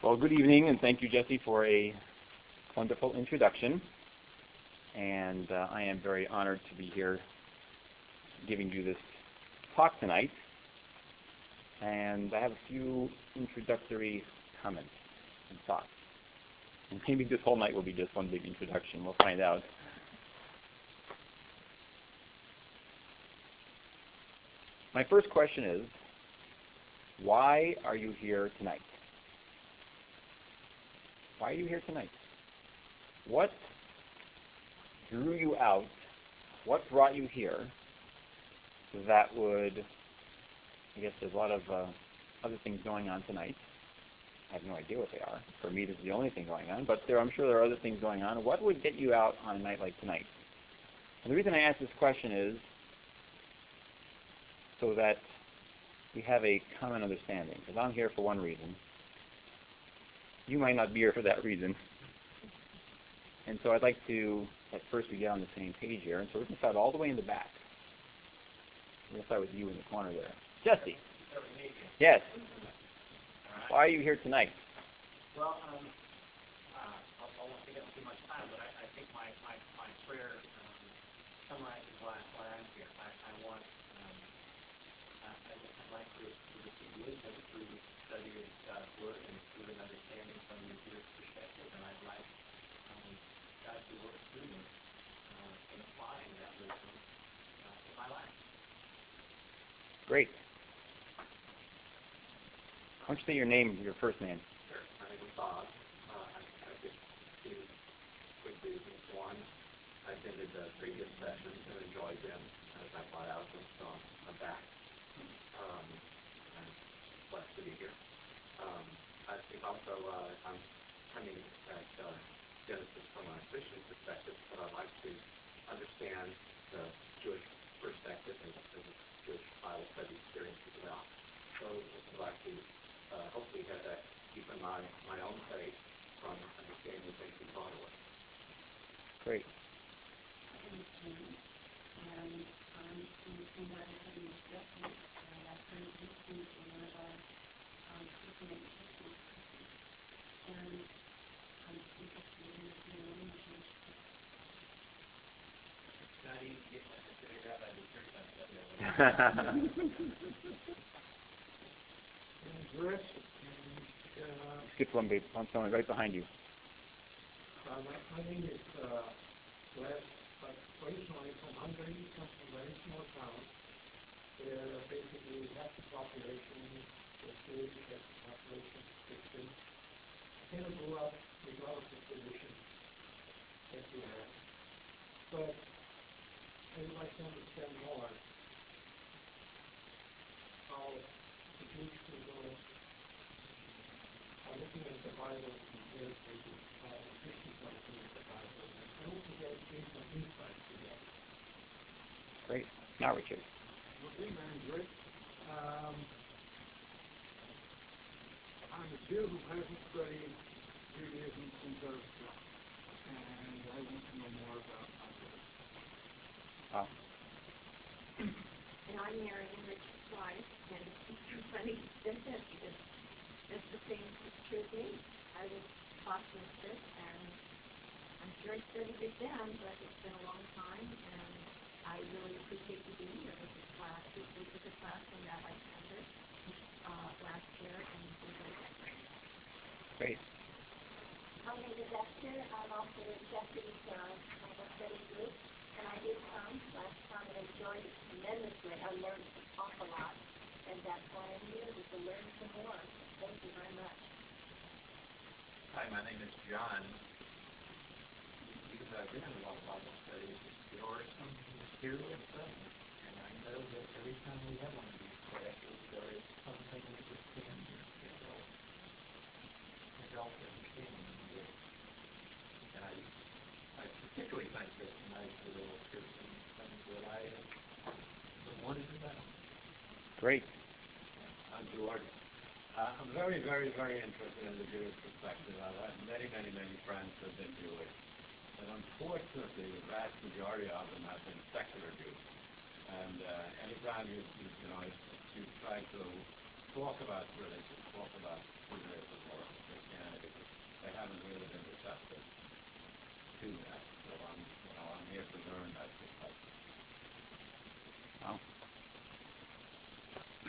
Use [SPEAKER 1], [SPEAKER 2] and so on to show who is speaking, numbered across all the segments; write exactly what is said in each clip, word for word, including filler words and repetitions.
[SPEAKER 1] Well, good evening, and thank you, Jesse, for a wonderful introduction. And uh, I am very honored to be here giving you this talk tonight. And I have a few introductory comments and thoughts. And maybe this whole night will be just one big introduction. We'll find out. My first question is, why are you here tonight? Why are you here tonight? What drew you out? What brought you here that would, I guess there's a lot of uh, other things going on tonight. I have no idea what they are. For me, this is the only thing going on, but there, I'm sure there are other things going on. What would get you out on a night like tonight? And the reason I ask this question is so that we have a common understanding. Because I'm here for one reason. You might not be here for that reason. And so I'd like to, at first, we get on the same page here. And so we're going to start all the way in the back. We're going to start with you in the corner there. Jesse. Yes. Why are you here tonight?
[SPEAKER 2] Well, um, uh, I won't take up too much time, but I, I think my, my, my prayer um, summarizes why, why I'm here. I, I want, um, I, I'd like to, to receive wisdom through the study of God's Word and through an understanding from the Jewish perspective, and I'd like um, God to work through me uh, in applying that wisdom uh, to my life.
[SPEAKER 1] Great. Why don't you say your name, your first name?
[SPEAKER 3] Sure. My name is Bob. Uh, I, I just do quick reasons. One, I attended the previous sessions and enjoyed them as I thought out them, so I'm back. Um, I'm blessed to be here. Um, I think also uh, I'm coming at uh, Genesis from a Christian perspective, but I'd like to understand the Jewish perspective and the Jewish Bible study experience as well. So I'd like to uh, hopefully have that keep in mind my own faith from understanding the things we thought of.
[SPEAKER 1] Great.
[SPEAKER 4] Rick, and, uh,
[SPEAKER 1] Skip one, babe. I'm someone right behind you.
[SPEAKER 4] uh, my, my name is uh, Les, but originally from Hungary, come from a very small town where basically half the population is Jewish, half the population is Christian. I kind of grew up regardless of position that you have. But I would like to understand more how the Jewish people are looking at the Bible compared to how the Christians are looking at the Bible. And I hope to get some insight to that.
[SPEAKER 1] Great. Now, Richard.
[SPEAKER 5] Okay, my name's Rick. Um, I'm a Jew who hasn't studied Judaism since I was young, and I want to know more about my faith.
[SPEAKER 1] Wow.
[SPEAKER 6] And I'm Marion Richard's wife, and it's funny that that's just, that's the same true thing. I was taught with this, and I'm sure I studied it then, but it's been a long time, and I really appreciate you being here with this class. This was a class from Rabbi Sanders uh, last year, and we're very grateful.
[SPEAKER 1] Great.
[SPEAKER 6] My name is Esther. I'm also with Jesse's uh, Bible study group, and I did come last time and enjoyed it tremendously. I learned an awful lot, and that's why I'm here, is to learn some more. Thank you very much.
[SPEAKER 3] Hi, my name is John. You've uh, given a lot of Bible studies. There are some mysterious things, and I know that every time we have one of these classes, there is something that we can do to help, to help understanding this. And I, I particularly think that tonight the little Christian things that I have wanted to know.
[SPEAKER 1] Great.
[SPEAKER 7] I'm George. Uh, I'm very, very, very interested in the Jewish perspective. I've had many, many, many friends who have been Jewish. But unfortunately, the vast majority of them have been secular Jews. And uh, anytime you, you, you know, you try to talk about religion, talk about Judaism or Christianity,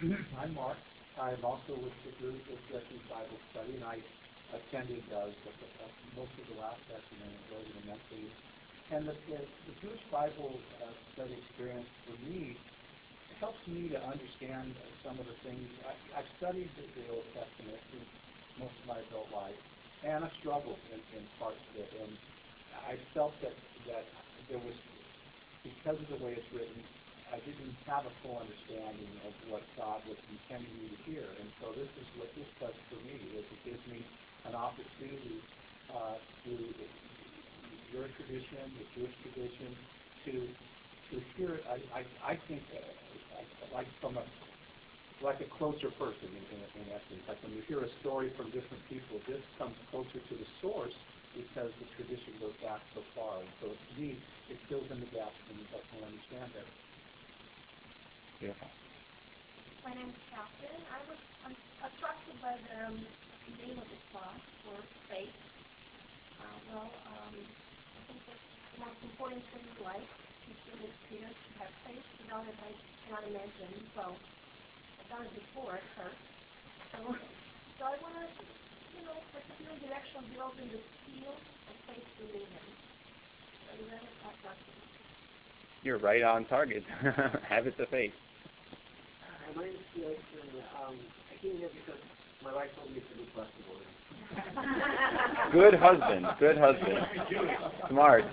[SPEAKER 8] I'm Mark. I'm also with the group of Jesse's Bible Study, and I attended uh, the, the, most of the last session and enjoyed it immensely. And the, the, the Jewish Bible uh, study experience for me helps me to understand some of the things. I, I've studied the, the Old Testament through most of my adult life, and I've struggled in, in parts of it. And I felt that, that there was, because of the way it's written, I didn't have a full understanding of what God was intending me to hear. And so this is what this does for me, is it gives me an opportunity uh, through the, your tradition, the Jewish tradition, to to hear it. I, I, I think uh, like from a like a closer person in, in, in essence. Like when you hear a story from different people, this comes closer to the source because the tradition goes back so far. And so to me, it fills in the gaps and helps me understand it.
[SPEAKER 1] Beautiful.
[SPEAKER 6] My name is Catherine. I was um, attracted by the um, name of the class for faith. Uh, well, um, I think that's the most important thing in life. Teaching the students to have faith. Without it, I cannot imagine. So I've done it before at church. So, so I want to, you know, particular direction developing the field of faith we live in. So you have a class.
[SPEAKER 1] You're right on target. Habits of faith.
[SPEAKER 3] Uh, my name is Felix, and um, I came here because my wife told me to be flexible.
[SPEAKER 1] Good husband. Good husband. Smart.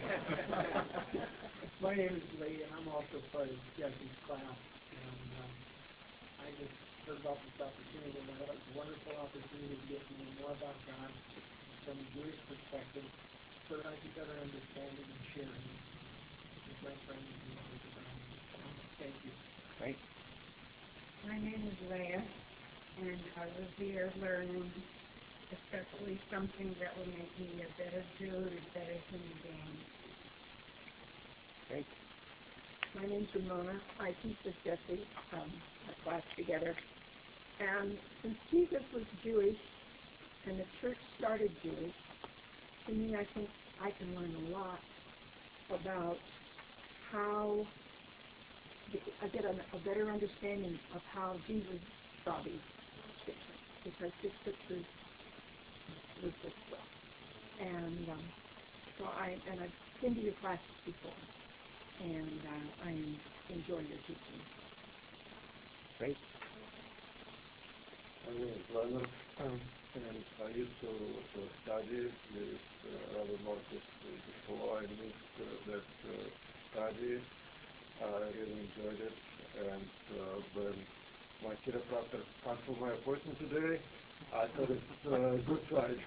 [SPEAKER 4] My name is Lee, and I'm also part of Jesse's class. And um, I just heard about this opportunity, and I thought it was a wonderful opportunity to get to know more about God from a Jewish perspective, so that I could better understand it and share it with my friends and others around me. So, thank you.
[SPEAKER 1] Great.
[SPEAKER 9] My name is Leah, and I was here learning, especially something that will make me a better Jew and a better human being.
[SPEAKER 1] Great.
[SPEAKER 6] My name's Ramona. I teach with Jesse, um, a class together. And since Jesus was Jewish and the church started Jewish, to me I think I can learn a lot about how I get a, a better understanding of how Jesus saw these scriptures, because his scriptures was this way. And um, so I and I've been to your classes before, and uh, I enjoy your teaching.
[SPEAKER 1] Great.
[SPEAKER 5] My name is Leonard, um, and I used to, to study with uh, Rabbi Marcus before. I missed uh, that uh, study. I really enjoyed it, and uh, when my chiropractor canceled my appointment today, I thought it's a uh, good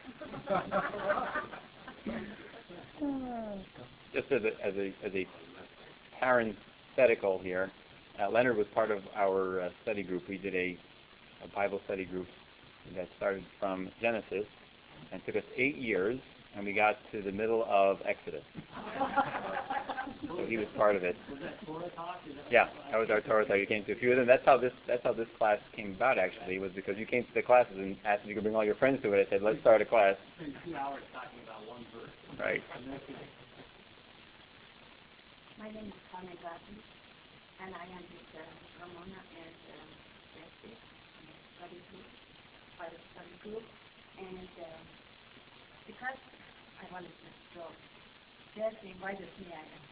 [SPEAKER 5] sign.
[SPEAKER 1] Just as a, as a, as a parenthetical here, uh, Leonard was part of our uh, study group. We did a, a Bible study group that started from Genesis and took us eight years, and we got to the middle of Exodus. So he was part of it.
[SPEAKER 2] Was that Torah talk?
[SPEAKER 1] Yeah, that was our Torah talk. You came to a few of them. That's how this that's how this class came about. Actually, was because you came to the classes and asked if you could bring all your friends to it. I said, let's start a class.
[SPEAKER 2] Spend two hours talking about one verse.
[SPEAKER 1] Right.
[SPEAKER 6] My name is Connie Glasson, and I am with uh, Ramona and um, Jesse, in a study group, part of study group, and um, because I wanted to go, Jesse invited me, I am.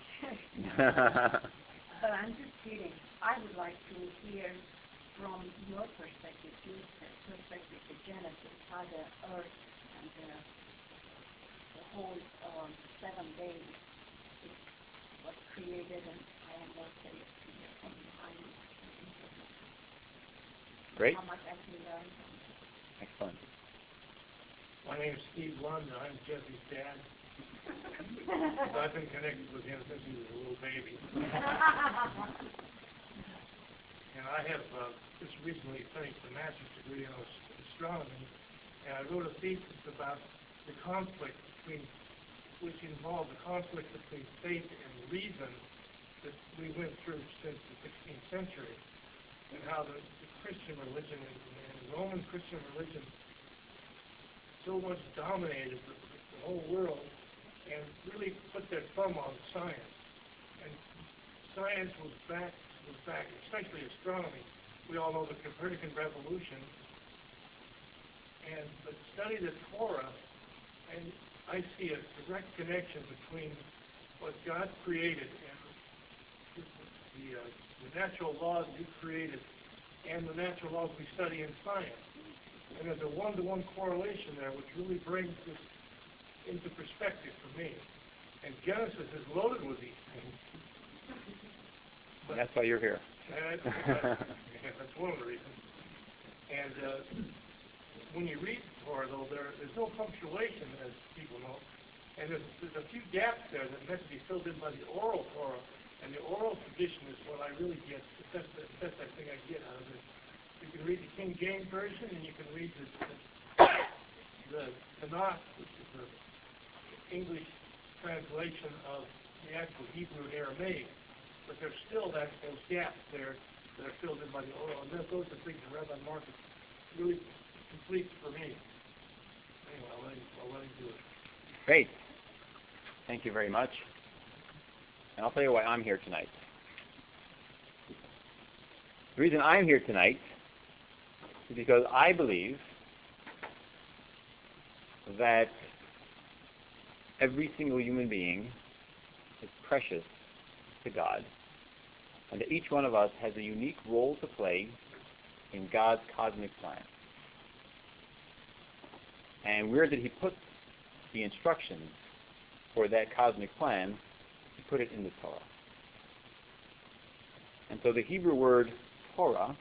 [SPEAKER 6] But I'm just kidding. I would like to hear from your perspective, your perspective, the Genesis, how the earth and the, the whole um, seven days was created, and I am more curious to hear from behind it.
[SPEAKER 1] Great.
[SPEAKER 6] How much I can learn from it.
[SPEAKER 1] Excellent.
[SPEAKER 4] My name is Steve Lund, and I'm Jesse's dad. I've been connected with him since he was a little baby. And I have uh, just recently finished a master's degree in astronomy, and I wrote a thesis about the conflict between, which involved the conflict between faith and reason that we went through since the sixteenth century, and how the, the Christian religion and, and Roman Christian religion so much dominated the, the whole world and really put their thumb on science. And science was back, was back, especially astronomy, we all know the Copernican revolution, and but study the Torah, and I see a direct connection between what God created and the, uh, the natural laws He created and the natural laws we study in science. And there's a one-to-one correlation there, which really brings this into perspective for me. And Genesis is loaded with these things.
[SPEAKER 1] But that's why you're here.
[SPEAKER 4] That's, that's, that's one of the reasons. And uh, when you read the Torah, though, there, there's no punctuation, as people know. And there's, there's a few gaps there that have to be filled in by the oral Torah. And the oral tradition is what I really get, the best, the best I think I get out of it. You can read the King James Version, and you can read the, the, the Tanakh, which is the English translation of the actual Hebrew and Aramaic. But there's still that, those gaps there that are filled in by the oral. And those are things that Rabbi Marcus really completes for me. Anyway, I'll let him, I'll let him do it.
[SPEAKER 1] Great. Thank you very much. And I'll tell you why I'm here tonight. The reason I'm here tonight is because I believe that every single human being is precious to God, and that each one of us has a unique role to play in God's cosmic plan. And where did He put the instructions for that cosmic plan? He put it in the Torah. And so the Hebrew word Torah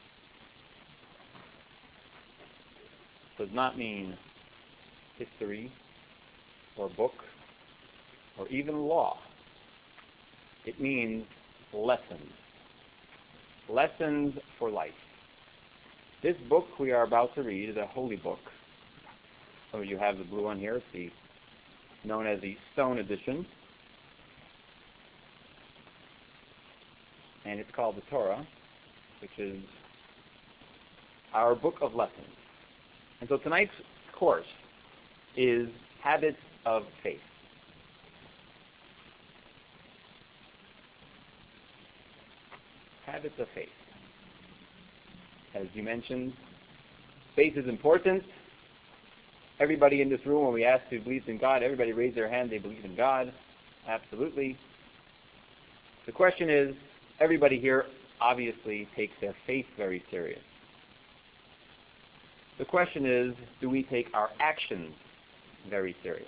[SPEAKER 1] does not mean history or book or even law. It means lessons. Lessons for life. This book we are about to read is a holy book. So you have the blue one here. It's the, known as the Stone Edition. And it's called the Torah, which is our book of lessons. And so tonight's course is Habits of Faith. Habits of faith. As you mentioned, faith is important. Everybody in this room, when we ask who believes in God, everybody raised their hand, they believe in God. Absolutely. The question is, everybody here obviously takes their faith very serious. The question is, do we take our actions very serious?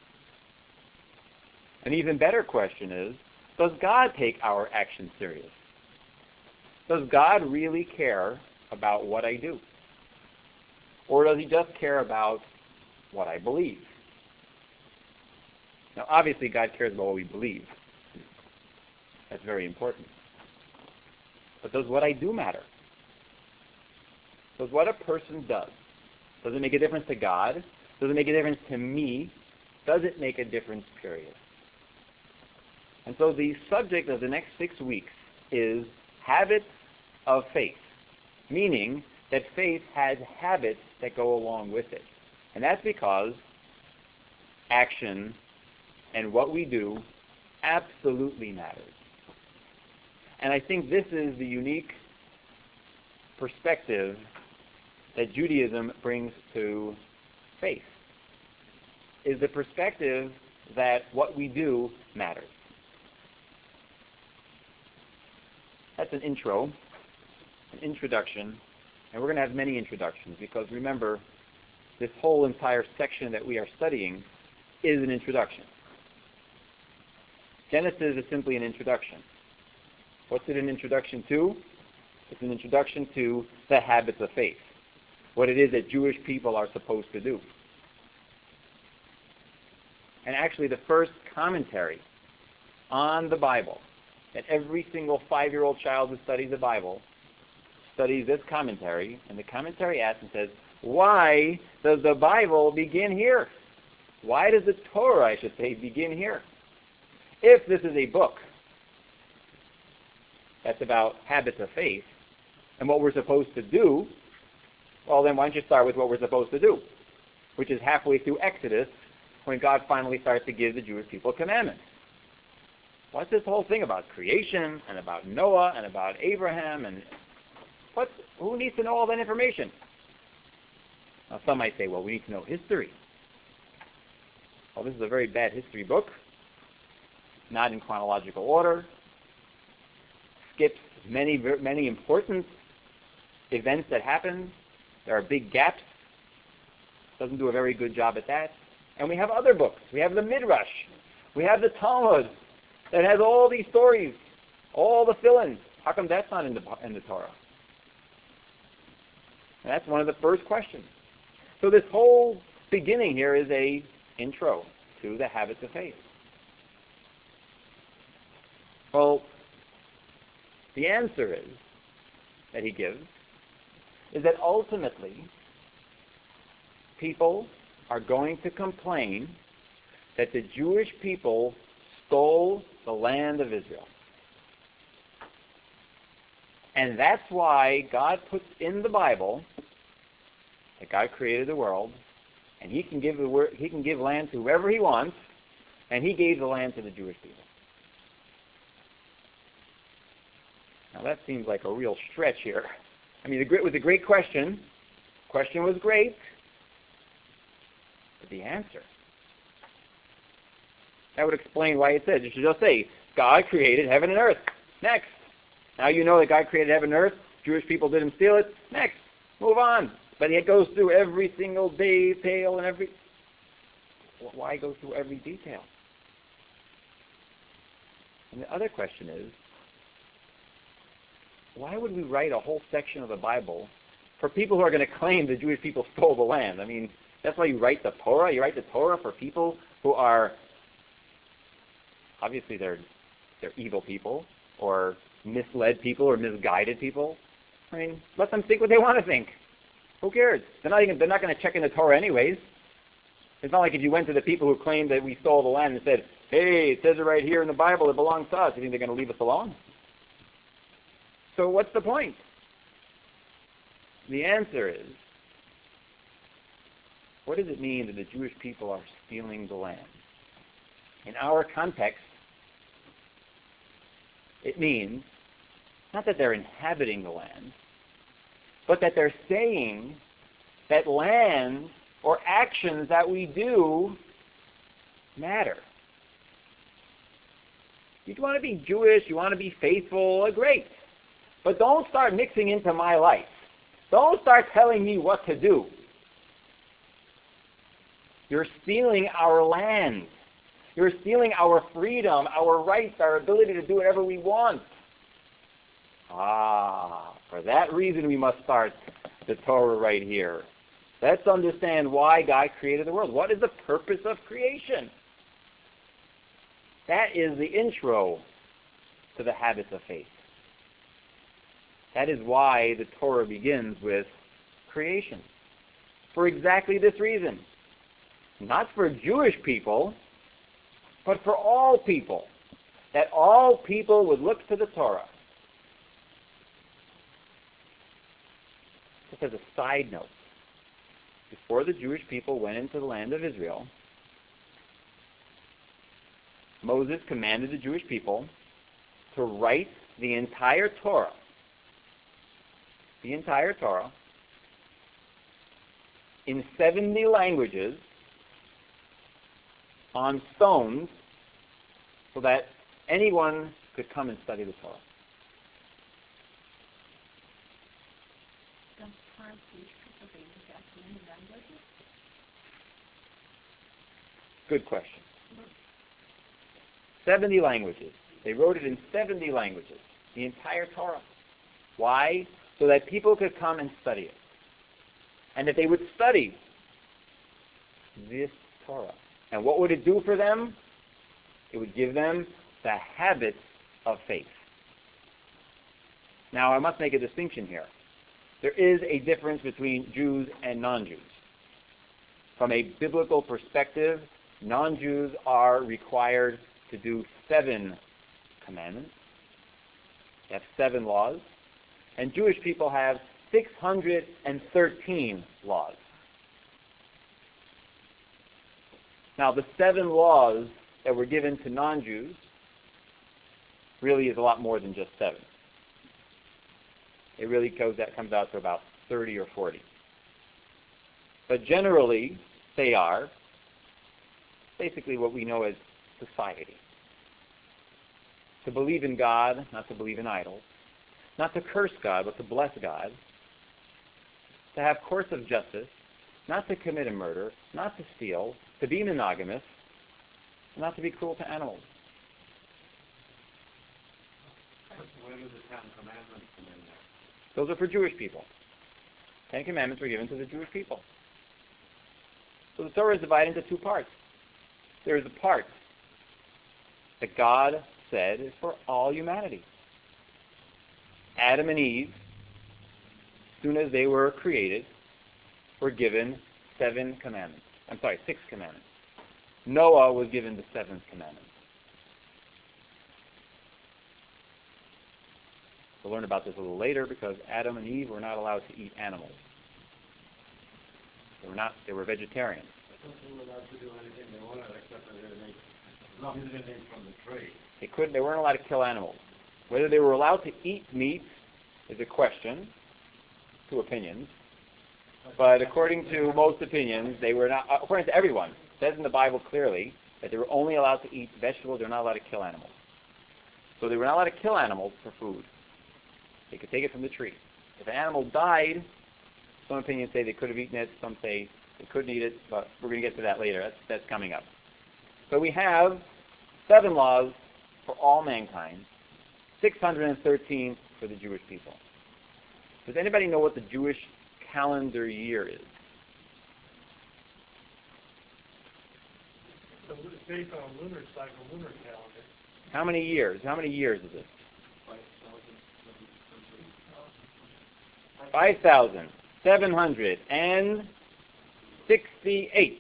[SPEAKER 1] An even better question is, does God take our actions serious? Does God really care about what I do? Or does He just care about what I believe? Now, obviously, God cares about what we believe. That's very important. But does what I do matter? Does what a person does, does it make a difference to God? Does it make a difference to me? Does it make a difference, period? And so the subject of the next six weeks is habits of faith, meaning that faith has habits that go along with it. And that's because action and what we do absolutely matters. And I think this is the unique perspective that Judaism brings to faith, is the perspective that what we do matters. That's an intro, an introduction, and we're going to have many introductions because remember, this whole entire section that we are studying is an introduction. Genesis is simply an introduction. What's it an introduction to? It's an introduction to the habits of faith, what it is that Jewish people are supposed to do. And actually the first commentary on the Bible, that every single five-year-old child who studies the Bible studies this commentary, and the commentary asks and says, why does the Bible begin here? Why does the Torah, I should say, begin here? If this is a book that's about habits of faith and what we're supposed to do, well then why don't you start with what we're supposed to do, which is halfway through Exodus when God finally starts to give the Jewish people commandments. What's this whole thing about creation and about Noah and about Abraham? And What? Who needs to know all that information? Now, some might say, well, we need to know history. Well, this is a very bad history book, not in chronological order, skips many, many important events that happen. There are big gaps. Doesn't do a very good job at that. And we have other books. We have the Midrash. We have the Talmud that has all these stories, all the fill-ins. How come that's not in the, in the Torah? And that's one of the first questions. So this whole beginning here is a intro to the habits of faith. Well, the answer is, that he gives, is that ultimately people are going to complain that the Jewish people stole the land of Israel. And that's why God puts in the Bible that God created the world, and he can give the wor- he can give land to whoever he wants, and he gave the land to the Jewish people. Now that seems like a real stretch here. I mean, it was a great question. Question was great. But the answer, that would explain why it says, you should just say, God created heaven and earth. Next. Now you know that God created heaven and earth. Jewish people didn't steal it. Next. Move on. But it goes through every single detail and every... Why go through every detail? And the other question is, why would we write a whole section of the Bible for people who are going to claim the Jewish people stole the land? I mean, that's why you write the Torah. You write the Torah for people who are, obviously they're they're evil people, or misled people, or misguided people. I mean, let them think what they want to think. Who cares? They're not even, they're not going to check in the Torah anyways. It's not like if you went to the people who claimed that we stole the land and said, hey, it says it right here in the Bible, it belongs to us. You think they're going to leave us alone? So what's the point? The answer is, what does it mean that the Jewish people are stealing the land? In our context, it means not that they're inhabiting the land, but that they're saying that land or actions that we do matter. You want to be Jewish, you want to be faithful, great. But don't start mixing into my life. Don't start telling me what to do. You're stealing our land. You're stealing our freedom, our rights, our ability to do whatever we want. Ah, for that reason we must start the Torah right here. Let's understand why God created the world. What is the purpose of creation? That is the intro to the habits of faith. That is why the Torah begins with creation. For exactly this reason. Not for Jewish people, but for all people. That all people would look to the Torah. Just as a side note, before the Jewish people went into the land of Israel, Moses commanded the Jewish people to write the entire Torah, the entire Torah, in seventy languages on stones so that anyone could come and study the Torah. Good question. seventy languages. They wrote it in seventy languages, the entire Torah. Why? So that people could come and study it. And that they would study this Torah. And what would it do for them? It would give them the habits of faith. Now, I must make a distinction here. There is a difference between Jews and non-Jews. From a biblical perspective, non-Jews are required to do seven commandments. They have seven laws. And Jewish people have six hundred thirteen laws. Now, the seven laws that were given to non-Jews really is a lot more than just seven. it really goes, that comes out to about thirty or forty. But generally, they are basically what we know as society. To believe in God, not to believe in idols. Not to curse God, but to bless God. To have courts of justice, not to commit a murder, not to steal, to be monogamous, and not to be cruel to animals.
[SPEAKER 7] Where do the Ten Commandments come in there?
[SPEAKER 1] Those are for Jewish people. Ten Commandments were given to the Jewish people. So the Torah is divided into two parts. There is a part that God said is for all humanity. Adam and Eve, as soon as they were created, were given seven commandments. I'm sorry, six commandments. Noah was given the seventh commandment. We'll learn about this a little later because Adam and Eve were not allowed to eat animals. They were not. They were vegetarians.
[SPEAKER 7] I thought they were allowed to do anything they wanted except that they didn't eat, as long as they didn't eat from the tree.
[SPEAKER 1] They couldn't. They weren't allowed to kill animals. Whether they were allowed to eat meat is a question. Two opinions. But according to most opinions, they were not. According to everyone, it says in the Bible clearly that they were only allowed to eat vegetables. They were not allowed to kill animals. So they were not allowed to kill animals for food. They could take it from the tree. If an animal died, some opinions say they could have eaten it. Some say they couldn't eat it. But we're going to get to that later. That's that's coming up. So we have seven laws for all mankind, six hundred thirteen for the Jewish people. Does anybody know what the Jewish calendar year is?
[SPEAKER 4] So it's based on a lunar cycle, lunar calendar.
[SPEAKER 1] How many years? How many years is it? five thousand seven hundred sixty-eight.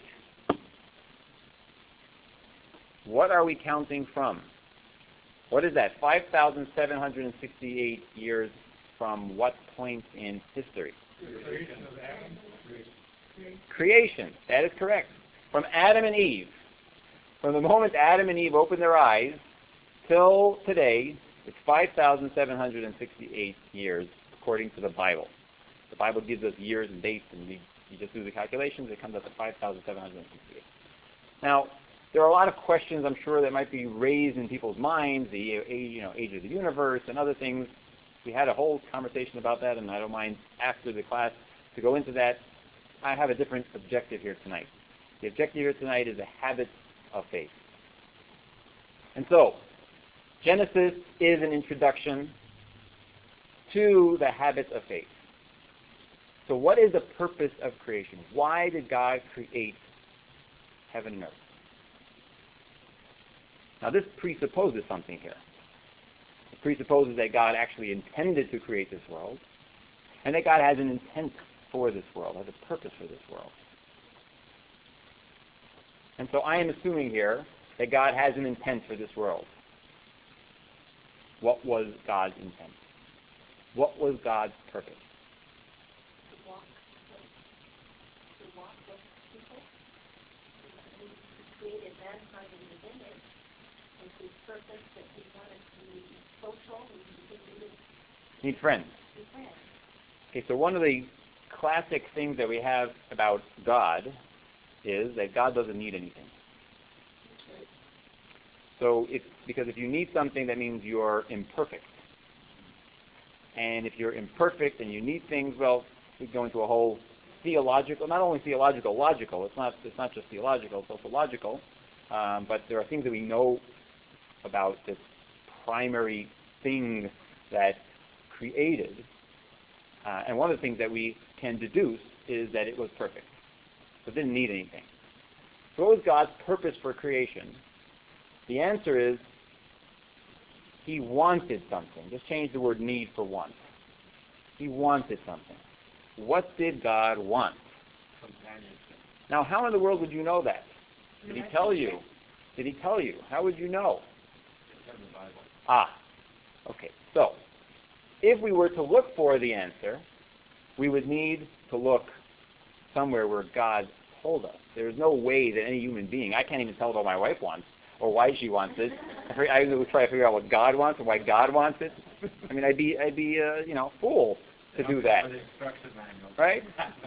[SPEAKER 1] What are we counting from? What is that? five thousand seven hundred sixty-eight years from what point in history?
[SPEAKER 4] Creation of Adam.
[SPEAKER 1] Creation. That is correct. From Adam and Eve. From the moment Adam and Eve opened their eyes till today, it's five thousand seven hundred sixty-eight years according to the Bible. The Bible gives us years and dates, and we, you just do the calculations, it comes up to five thousand seven hundred sixty-eight. Now, there are a lot of questions, I'm sure, that might be raised in people's minds, the you know, age of the universe and other things. We had a whole conversation about that, and I don't mind after the class to go into that. I have a different objective here tonight. The objective here tonight is the habits of faith. And so, Genesis is an introduction to the habits of faith. So what is the purpose of creation? Why did God create heaven and earth? Now this presupposes something here. It presupposes that God actually intended to create this world, and that God has an intent for this world, has a purpose for this world. And so I am assuming here that God has an intent for this world. What was God's intent? What was God's purpose?
[SPEAKER 6] To walk, to walk with people. He created mankind in his image, and his purpose that he wanted to be social, he needed
[SPEAKER 1] Need friends.
[SPEAKER 6] to be friends.
[SPEAKER 1] Okay, so one of the classic things that we have about God is that God doesn't need anything. So if, because if you need something, that means you're imperfect. And if you're imperfect and you need things, well, we go into a whole theological, not only theological, logical. It's not, it's not just theological, it's also logical. Um, but there are things that we know about this primary thing that created. Uh, and one of the things that we can deduce is that it was perfect. So it didn't need anything. So what was God's purpose for creation? The answer is he wanted something. Just change the word need for want. He wanted something. What did God want?
[SPEAKER 7] Companionship.
[SPEAKER 1] Now, how in the world would you know that? Did he tell you? Did he tell you? How would you know?
[SPEAKER 7] It's in the Bible.
[SPEAKER 1] Ah, okay. So, if we were to look for the answer, we would need to look somewhere where God told us. There's no way that any human being, I can't even tell what my wife wants or why she wants it. I would try to figure out what God wants or why God wants it. It's I mean, I'd be, I'd be, uh, you know, fool to do that, right?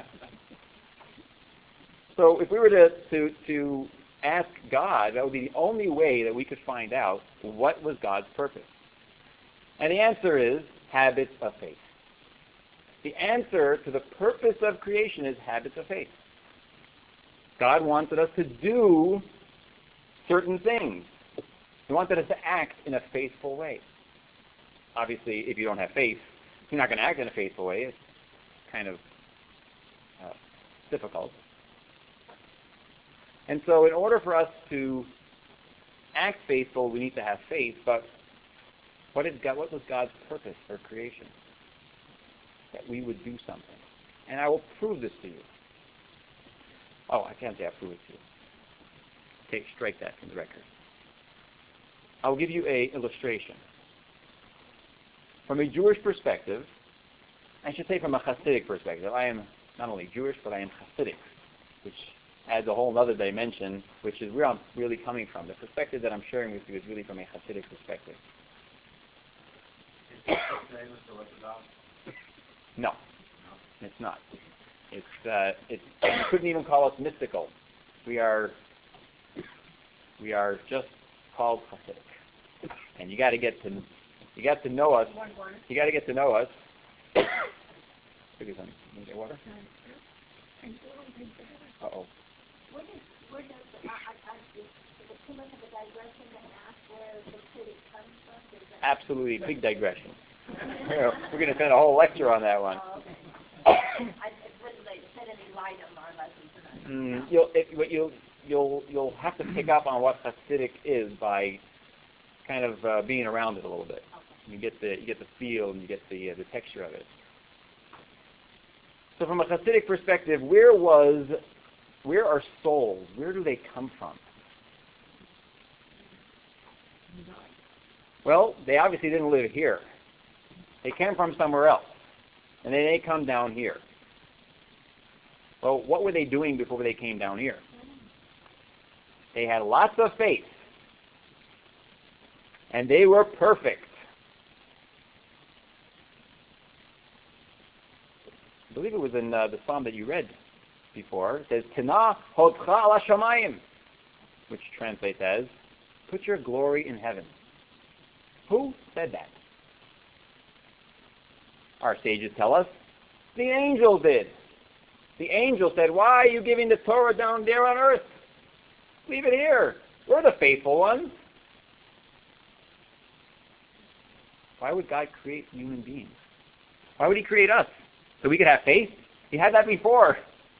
[SPEAKER 1] So if we were to, to, to ask God, that would be the only way that we could find out what was God's purpose. And the answer is habits of faith. The answer to the purpose of creation is habits of faith. God wanted us to do certain things. He wanted us to act in a faithful way. Obviously, if you don't have faith, you're not going to act in a faithful way. It's kind of uh, difficult. And so in order for us to act faithful, we need to have faith. But what is God, what was God's purpose for creation? That we would do something. And I will prove this to you. Oh, I can't say I prove it to you. Okay, strike that from the record. I will give you an illustration. From a Jewish perspective, I should say from a Hasidic perspective, I am not only Jewish, but I am Hasidic, which adds a whole other dimension, which is where I'm really coming from. The perspective that I'm sharing with you is really from a Hasidic perspective. No, it's not. It's uh, it's you couldn't even call us mystical. We are we are just called Hasidic, and you got to get to you got to know us. You got to get to know us. Give me some. Can you get water? Uh oh.
[SPEAKER 6] Where does where does I I I is it too much of a digression to ask where the city comes from? Is that
[SPEAKER 1] Absolutely, big digression. We're going to spend a whole lecture on that one.
[SPEAKER 6] Oh, okay. I it wouldn't like shed any light on our lesson tonight.
[SPEAKER 1] Mm, you'll, it, what you'll, you'll, you'll have to pick up on what Hasidic is by kind of uh, being around it a little bit.
[SPEAKER 6] Okay.
[SPEAKER 1] You get the, you get the feel and you get the, uh, the texture of it. So from a Hasidic perspective, where was, where are souls? Where do they come from? Well, they obviously didn't live here. They came from somewhere else. And then they come down here. Well, what were they doing before they came down here? They had lots of faith. And they were perfect. I believe it was in uh, the psalm that you read before. It says, Tena hodcha ala shamayim, which translates as, put your glory in heaven. Who said that? Our sages tell us the angels did. The angel said, why are you giving the Torah down there on earth? Leave it here. We're the faithful ones. Why would God create human beings? Why would he create us? So we could have faith? He had that before.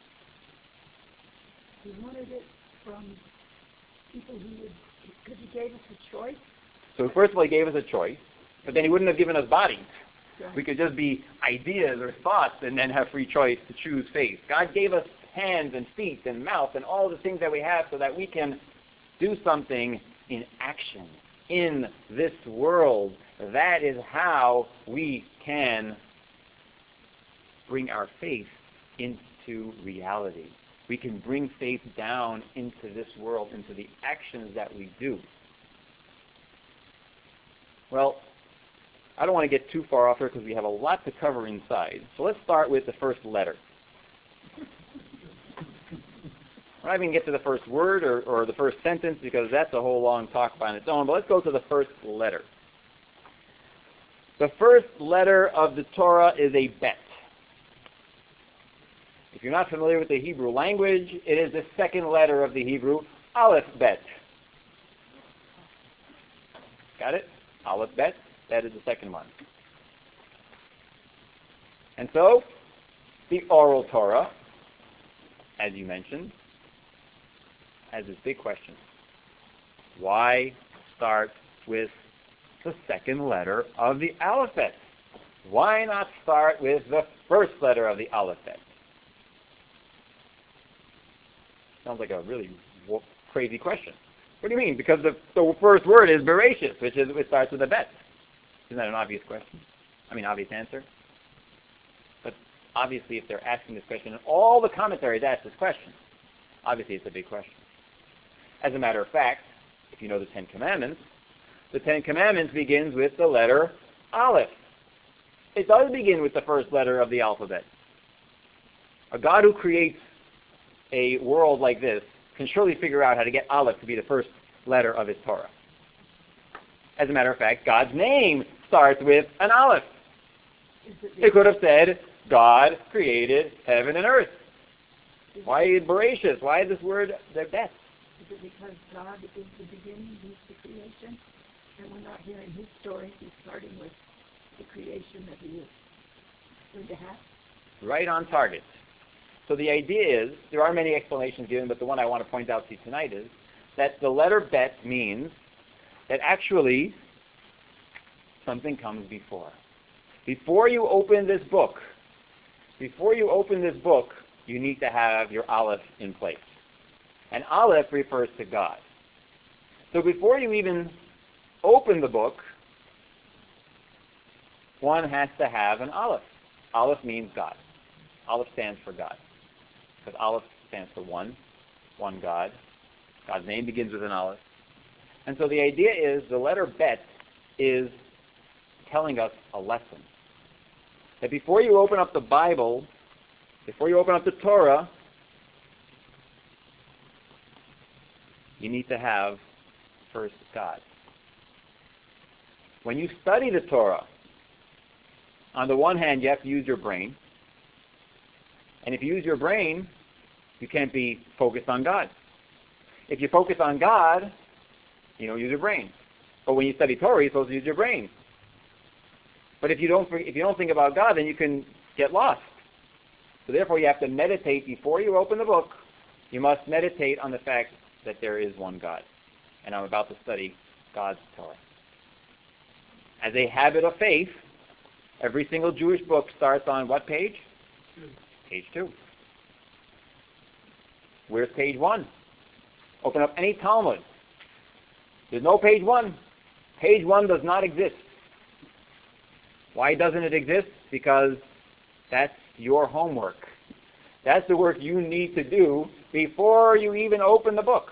[SPEAKER 9] He wanted it from people who would, because he gave us a choice.
[SPEAKER 1] So first of all, he gave us a choice, but then he wouldn't have given us bodies. We could just be ideas or thoughts and then have free choice to choose faith. God gave us hands and feet and mouth and all the things that we have so that we can do something in action in this world. That is how we can bring our faith into reality. We can bring faith down into this world, into the actions that we do. Well, I don't want to get too far off here because we have a lot to cover inside. So let's start with the first letter. We're not even going to get to the first word or, or the first sentence because that's a whole long talk on its own, but let's go to the first letter. The first letter of the Torah is a bet. If you're not familiar with the Hebrew language, it is the second letter of the Hebrew Aleph Bet. Got it? Aleph Bet. That is the second one. And so, the oral Torah, as you mentioned, has this big question. Why start with the second letter of the alphabet? Why not start with the first letter of the alphabet? Sounds like a really crazy question. What do you mean? Because the, the first word is Bereshit, which is which starts with a bet. Isn't that an obvious question? I mean, obvious answer? But obviously, if they're asking this question, and all the commentaries ask this question, obviously it's a big question. As a matter of fact, if you know the Ten Commandments, the Ten Commandments begins with the letter Aleph. It does begin with the first letter of the alphabet. A God who creates a world like this can surely figure out how to get Aleph to be the first letter of his Torah. As a matter of fact, God's name starts with an Aleph. It could have said, God created heaven and earth. Why Bereshis? Why this word, the best?
[SPEAKER 6] Is it because God is the beginning, he's the creation, and we're not hearing his story, he's starting with the creation that he is going to have?
[SPEAKER 1] Right on target. So the idea is, there are many explanations given, but the one I want to point out to you tonight is that the letter Bet means that actually something comes before. Before you open this book, before you open this book, you need to have your Aleph in place. And Aleph refers to God. So before you even open the book, one has to have an Aleph. Aleph means God. Aleph stands for God. Because Aleph stands for one, one God. God's name begins with an Aleph. And so the idea is the letter Bet is telling us a lesson. That before you open up the Bible, before you open up the Torah, you need to have first God. When you study the Torah, on the one hand, you have to use your brain. And if you use your brain, you can't be focused on God. If you focus on God, you don't use your brain. But when you study Torah, you're supposed to use your brain. But if you don't, if you don't think about God, then you can get lost. So therefore, you have to meditate before you open the book. You must meditate on the fact that there is one God. And I'm about to study God's Torah. As a habit of faith, every single Jewish book starts on what page? Page two. Where's page one? Open up any Talmud. There's no page one. Page one does not exist. Why doesn't it exist? Because that's your homework. That's the work you need to do before you even open the book.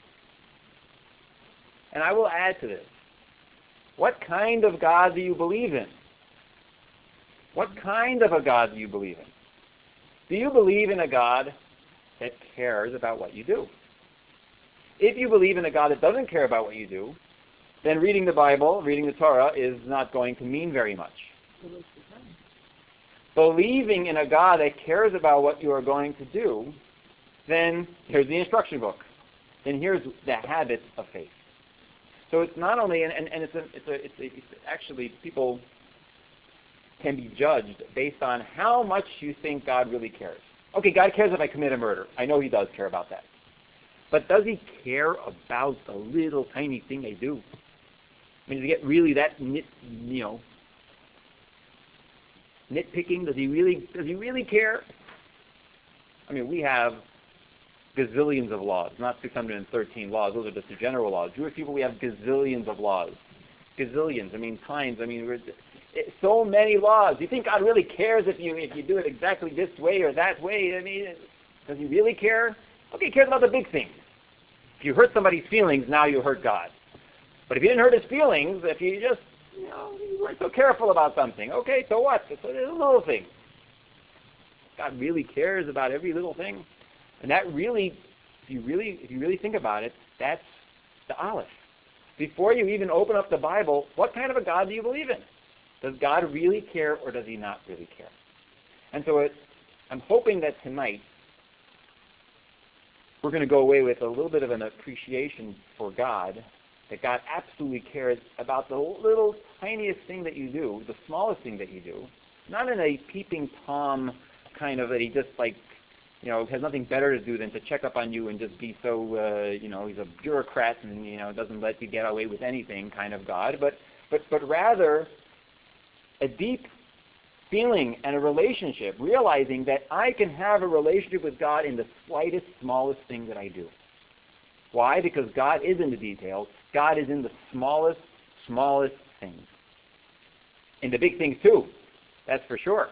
[SPEAKER 1] And I will add to this. What kind of God do you believe in? What kind of a God do you believe in? Do you believe in a God that cares about what you do? If you believe in a God that doesn't care about what you do, then reading the Bible, reading the Torah, is not going to mean very much. Believing in a God that cares about what you are going to do, then here's the instruction book. Then here's the habits of faith. So it's not only, and, and, and it's, a, it's, a, it's, a, it's actually, people can be judged based on how much you think God really cares. Okay, God cares if I commit a murder. I know he does care about that. But does he care about the little tiny thing I do? I mean, does he get really that nit, you know, nitpicking? Does he really, does he really care? I mean, we have gazillions of laws, not six hundred thirteen laws. Those are just the general laws. Jewish people, we have gazillions of laws. Gazillions. I mean, times. I mean, we're, it, so many laws. Do you think God really cares if you if you do it exactly this way or that way? I mean, does he really care? Okay, he cares about the big things. If you hurt somebody's feelings, now you hurt God. But if you didn't hurt his feelings, if you just, you know, you weren't so careful about something, okay, so what? It's a little thing. God really cares about every little thing. And that really, if you really, if you really think about it, that's the Aleph. Before you even open up the Bible, what kind of a God do you believe in? Does God really care or does he not really care? And so it, I'm hoping that tonight we're going to go away with a little bit of an appreciation for God, that God absolutely cares about the little tiniest thing that you do, the smallest thing that you do, not in a peeping Tom kind of that he just like, you know, has nothing better to do than to check up on you and just be so, uh, you know, he's a bureaucrat and, you know, doesn't let you get away with anything kind of God, but, but, but rather a deep feeling and a relationship, realizing that I can have a relationship with God in the slightest, smallest thing that I do. Why? Because God is in the details. God is in the smallest, smallest things. In the big things too, that's for sure.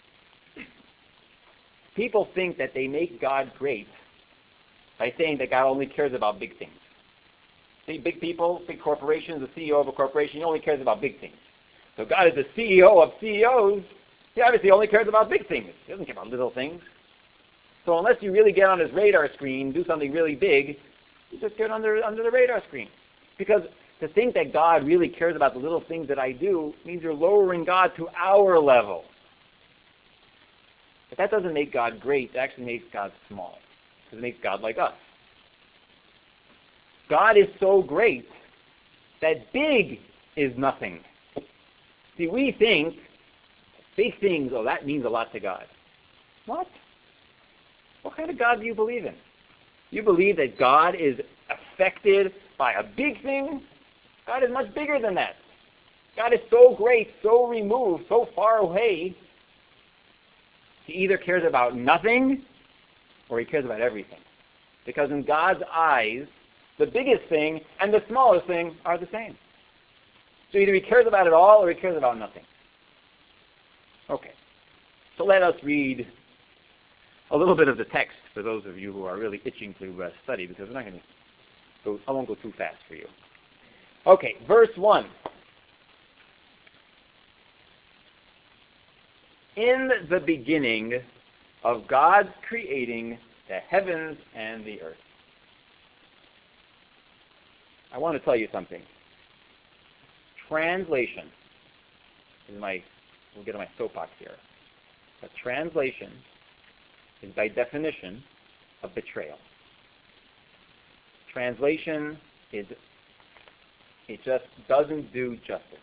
[SPEAKER 1] People think that they make God great by saying that God only cares about big things. See, big people, big corporations, the C E O of a corporation, he only cares about big things. So God is the C E O of C E Os. He obviously only cares about big things. He doesn't care about little things. So unless you really get on his radar screen, do something really big, you just get under under the radar screen. Because to think that God really cares about the little things that I do means you're lowering God to our level. But that doesn't make God great. It actually makes God small. Because it makes God like us. God is so great that big is nothing. See, we think big things, oh, that means a lot to God. What? What kind of God do you believe in? You believe that God is affected by a big thing? God is much bigger than that. God is so great, so removed, so far away. He either cares about nothing or he cares about everything. Because in God's eyes, the biggest thing and the smallest thing are the same. So either he cares about it all or he cares about nothing. Okay. So let us read a little bit of the text for those of you who are really itching to uh, study, because we're not going to go, I won't go too fast for you. Okay, verse one. In the beginning of God's creating the heavens and the earth. I want to tell you something. Translation is my, we'll get on my soapbox here. But translation is by definition a betrayal. Translation is, it just doesn't do justice.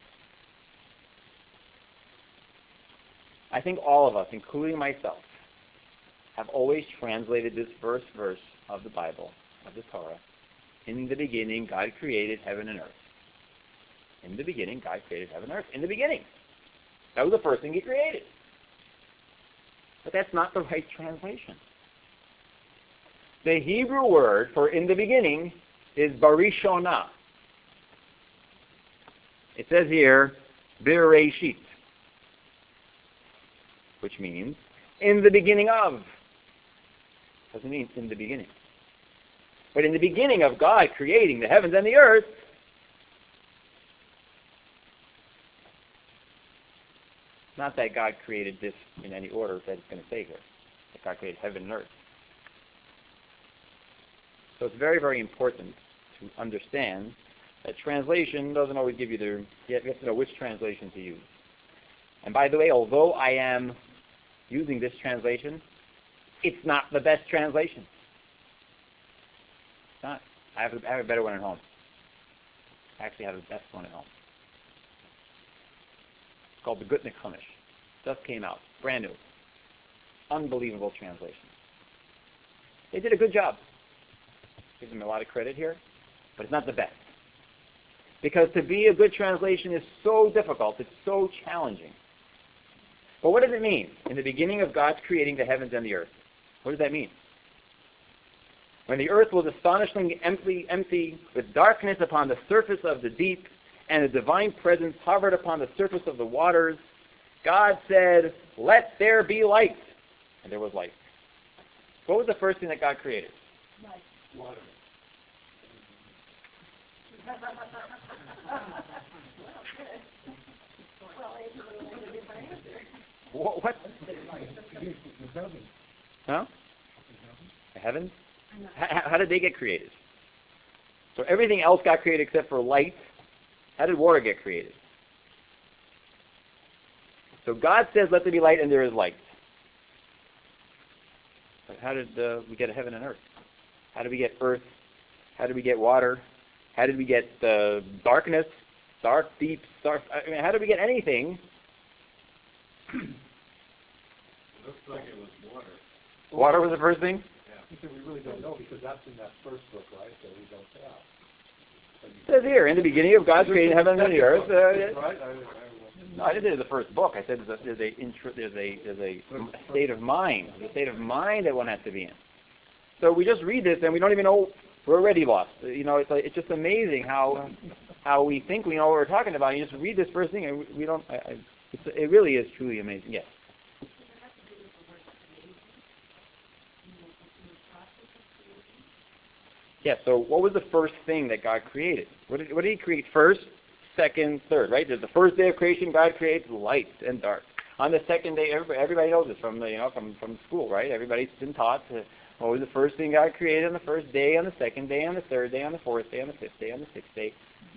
[SPEAKER 1] I think all of us, including myself, have always translated this first verse of the Bible, of the Torah. In the beginning, God created heaven and earth. In the beginning, God created heaven and earth. In the beginning. That was the first thing he created. But that's not the right translation. The Hebrew word for in the beginning is barishonah. It says here, bereshit, which means in the beginning of. Doesn't mean in the beginning. But in the beginning of God creating the heavens and the earth, not that God created this in any order that it's going to say here. That God created heaven and earth. So it's very, very important to understand that translation doesn't always give you the, you have to know which translation to use. And by the way, although I am using this translation, it's not the best translation. It's not. I have, a, I have a better one at home. I actually have the best one at home. It's called the Gutnick Chumash. Just came out. Brand new. Unbelievable translation. They did a good job. Give them a lot of credit here. But it's not the best. Because to be a good translation is so difficult. It's so challenging. But what does it mean? In the beginning of God's creating the heavens and the earth. What does that mean? When the earth was astonishingly empty, empty, with darkness upon the surface of the deep, and the divine presence hovered upon the surface of the waters, God said, "Let there be light." And there was light. What was the first thing that God created?
[SPEAKER 6] Light.
[SPEAKER 8] Water.
[SPEAKER 6] Well, it's a little different answer.
[SPEAKER 1] What? what? Huh? The heavens? How, how did they get created? So everything else got created except for light. How did water get created? So God says, "Let there be light," and there is light. But how did uh, we get a heaven and earth? How did we get earth? How did we get water? How did we get uh, darkness? Dark, deep, dark. I mean, how did we get anything?
[SPEAKER 7] Looks like it was water.
[SPEAKER 1] Water was the first thing?
[SPEAKER 8] Because we really don't know, because that's in that first book, right? So we don't have.
[SPEAKER 1] It says here, in the beginning of God's creating heaven and the earth. Uh,
[SPEAKER 5] Right? I, I,
[SPEAKER 1] no, I didn't say the first book. I said there's a, there's a, intro, there's a, there's a state of mind. There's a state of mind that one has to be in. So we just read this and we don't even know, we're already lost. You know, it's like, it's just amazing how how we think we know what we're talking about. You just read this first thing and we don't, I, I, it's, it really is truly amazing. Yes? Yes, so what was the first thing that God created? What did, what did he create first? second, third, right? There's the first day of creation, God creates light and dark. On the second day, everybody, everybody knows this from the, you know from, from school, right? Everybody's been taught to, what was the first thing God created on the first day, on the second day, on the third day, on the fourth day, on the fifth day, on the sixth day.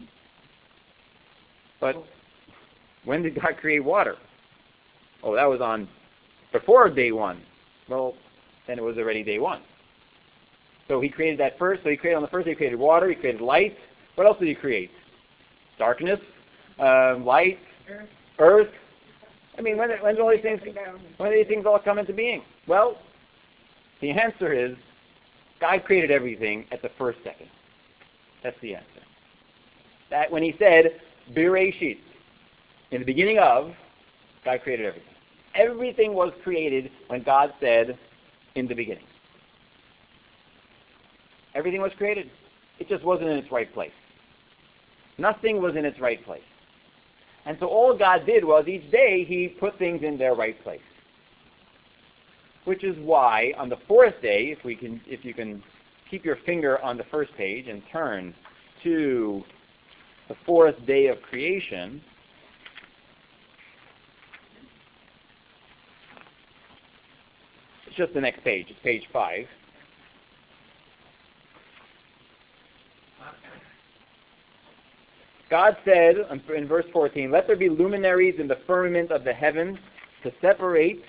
[SPEAKER 1] But when did God create water? Oh, that was on before day one. Well, then it was already day one. So he created that first. So he created on the first day, he created water, he created light. What else did he create? Darkness, um, light,
[SPEAKER 9] Earth.
[SPEAKER 1] earth. I mean, when, when do all these things, when do these things all come into being? Well, the answer is God created everything at the first second. That's the answer. That when he said, Bereshit, in the beginning of, God created everything. Everything was created when God said, in the beginning. Everything was created. It just wasn't in its right place. Nothing was in its right place. And so all God did was each day he put things in their right place. Which is why on the fourth day, if we can if you can keep your finger on the first page and turn to the fourth day of creation, it's just the next page, it's page five. God said in verse fourteen, "Let there be luminaries in the firmament of the heavens to separate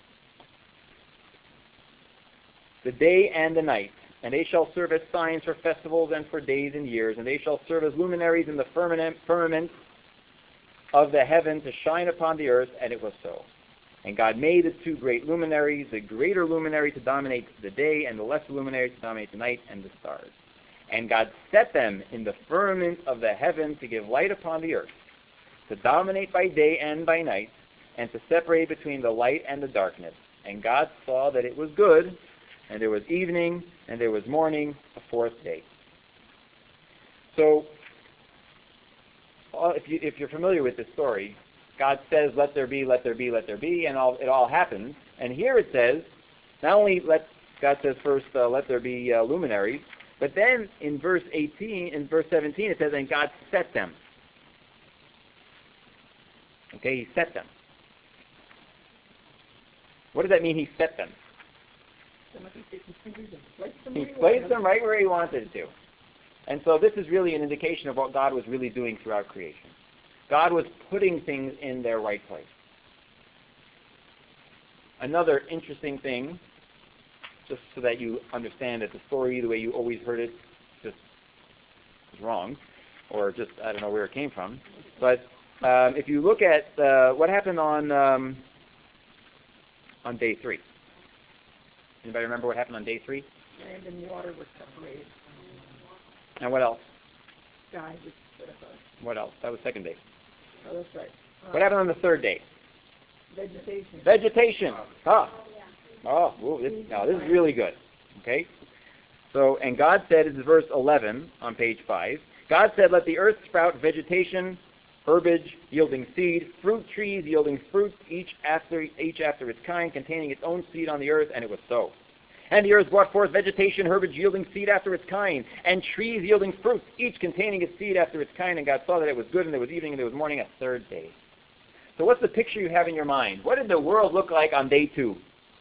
[SPEAKER 1] the day and the night. And they shall serve as signs for festivals and for days and years. And they shall serve as luminaries in the firmament, firmament of the heaven to shine upon the earth." And it was so. And God made the two great luminaries, the greater luminary to dominate the day, and the lesser luminary to dominate the night and the stars. And God set them in the firmament of the heaven to give light upon the earth, to dominate by day and by night, and to separate between the light and the darkness. And God saw that it was good, and there was evening, and there was morning, the fourth day. So, if, you, if you're familiar with this story, God says, "Let there be, let there be, let there be," and all, it all happens. And here it says, not only let God says first, uh, "Let there be uh, luminaries," but then in verse eighteen, in verse seventeen, it says, "And God set them." Okay, he set them. What does that mean, he set them? He placed them right where he wanted to. And so this is really an indication of what God was really doing throughout creation. God was putting things in their right place. Another interesting thing, just so that you understand that the story, the way you always heard it, just is wrong, or just, I don't know where it came from. But um, if you look at uh, what happened on um, on day three. Anybody remember what happened on day three?
[SPEAKER 10] Land and water were separated.
[SPEAKER 1] And what else?
[SPEAKER 10] Sky was split apart.
[SPEAKER 1] What else? That was second day.
[SPEAKER 10] Oh, that's right. Uh,
[SPEAKER 1] What happened on the third day?
[SPEAKER 10] Vegetation.
[SPEAKER 1] Vegetation. Ah. Oh, ooh, this, now this is really good. Okay? So, and God said, this is verse eleven on page five, God said, "Let the earth sprout vegetation, herbage yielding seed, fruit trees yielding fruit, each after each after its kind, containing its own seed on the earth," and it was so. And the earth brought forth vegetation, herbage yielding seed after its kind, and trees yielding fruit, each containing its seed after its kind. And God saw that it was good, and there was evening, and there was morning, a third day. So what's the picture you have in your mind? What did the world look like on day two?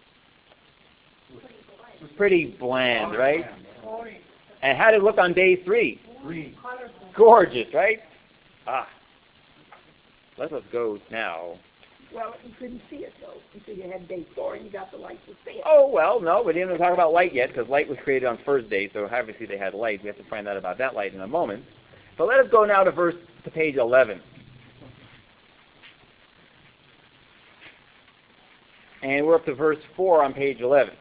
[SPEAKER 1] Pretty bland, right? And how did it look on day three?
[SPEAKER 4] Green.
[SPEAKER 1] Gorgeous, right? Ah. Let us go now.
[SPEAKER 10] Well, you couldn't see it, though, until you had day four and you got the light to see it.
[SPEAKER 1] Oh, well, no, we didn't even talk about light yet, because light was created on first day, so obviously they had light. We have to find out about that light in a moment. But let us go now to verse to page eleven. And we're up to verse four on page eleven.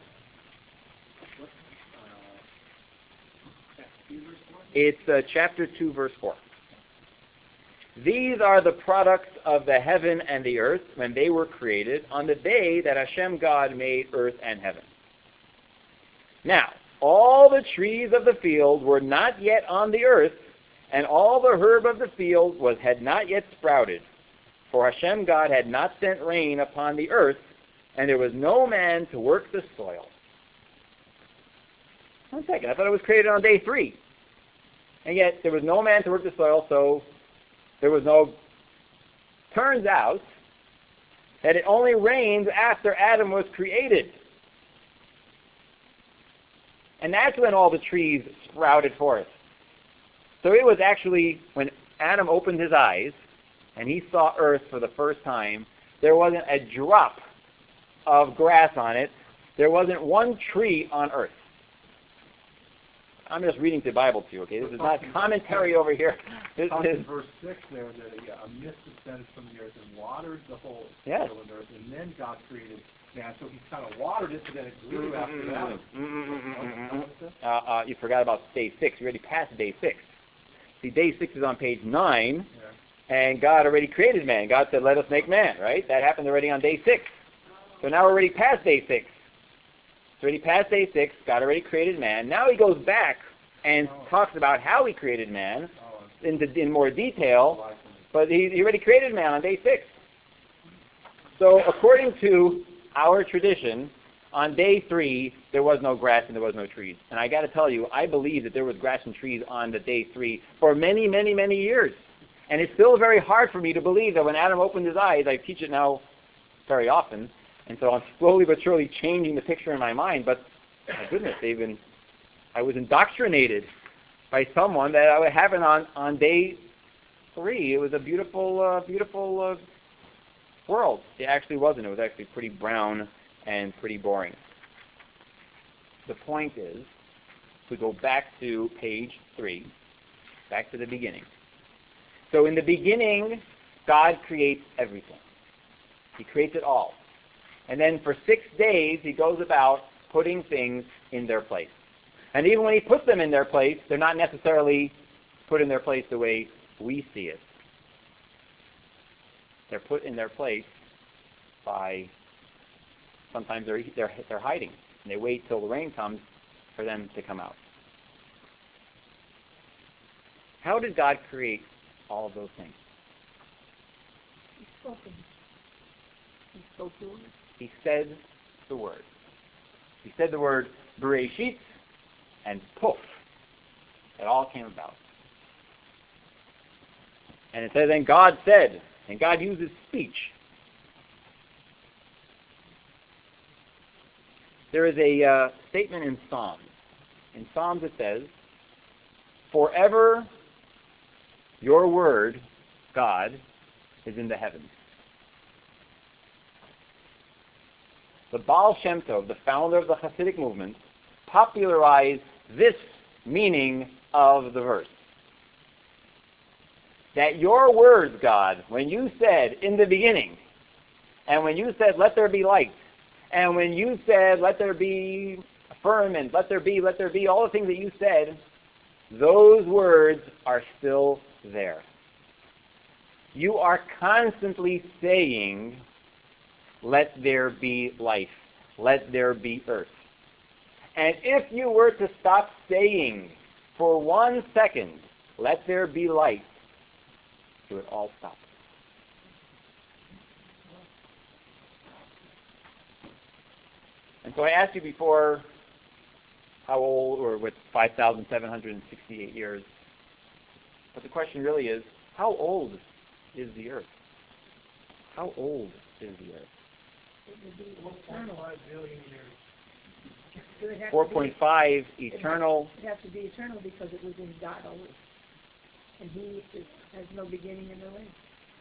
[SPEAKER 1] It's uh, chapter two, verse four. "These are the products of the heaven and the earth when they were created on the day that Hashem God made earth and heaven. Now, all the trees of the field were not yet on the earth, and all the herb of the field was had not yet sprouted, for Hashem God had not sent rain upon the earth, and there was no man to work the soil." One second, I thought it was created on day three. And yet there was no man to work the soil, so There was no... Turns out that it only rains after Adam was created. And that's when all the trees sprouted forth. So it was actually when Adam opened his eyes and he saw earth for the first time, there wasn't a drop of grass on it. There wasn't one tree on earth. I'm just reading the Bible to you, okay? This is not commentary over here. This
[SPEAKER 8] Talks
[SPEAKER 1] is
[SPEAKER 8] in verse six there that a, a mist descended from the earth and watered the whole
[SPEAKER 1] Yes.
[SPEAKER 8] soil and earth, and then God created man. So he kind of watered it, but then it grew after that.
[SPEAKER 1] Uh, uh, you forgot about day six. You already passed day six. See, day six is on page nine,
[SPEAKER 8] Yeah.
[SPEAKER 1] and God already created man. God said, let us make man, right? That happened already on day six. So now we're already past day six. So already past day six, God already created man. Now he goes back and
[SPEAKER 8] Oh.
[SPEAKER 1] talks about how he created man
[SPEAKER 8] Oh,
[SPEAKER 1] in, the, in more detail,
[SPEAKER 8] life
[SPEAKER 1] but he, he already created man on day six. So according to our tradition, on day three, there was no grass and there was no trees. And I got to tell you, I believe that there was grass and trees on the day three for many, many, many years. And it's still very hard for me to believe that when Adam opened his eyes, I teach it now very often, and so I'm slowly but surely changing the picture in my mind, but my goodness, they've been, I was indoctrinated by someone that I would have it on, on day three. It was a beautiful, uh, beautiful uh, world. It actually wasn't. It was actually pretty brown and pretty boring. The point is, we go back to page three, back to the beginning. So in the beginning, God creates everything. He creates it all. And then for six days, he goes about putting things in their place. And even when he puts them in their place, they're not necessarily put in their place the way we see it. They're put in their place by, sometimes they're, they're, they're hiding. And they wait till the rain comes for them to come out. How did God create all of those things?
[SPEAKER 10] He spoke them. He spoke to him.
[SPEAKER 1] He said the word. He said the word Bereshit, and poof, it all came about. And it says, and God said, and God uses speech. There is a uh, statement in Psalms. In Psalms it says, forever your word, God, is in the heavens. The Baal Shem Tov, the founder of the Hasidic movement, popularized this meaning of the verse. That your words, God, when you said in the beginning, and when you said let there be light, and when you said let there be a firmament, let there be, let there be, all the things that you said, those words are still there. You are constantly saying, let there be life. Let there be earth. And if you were to stop saying for one second, let there be light, it would all stop. And so I asked you before how old, or with five thousand seven hundred sixty-eight years, but the question really is, how old is the earth? How old is the earth? four point five eternal.
[SPEAKER 10] It has to be eternal because it was in God always. And he is, has no beginning and no end.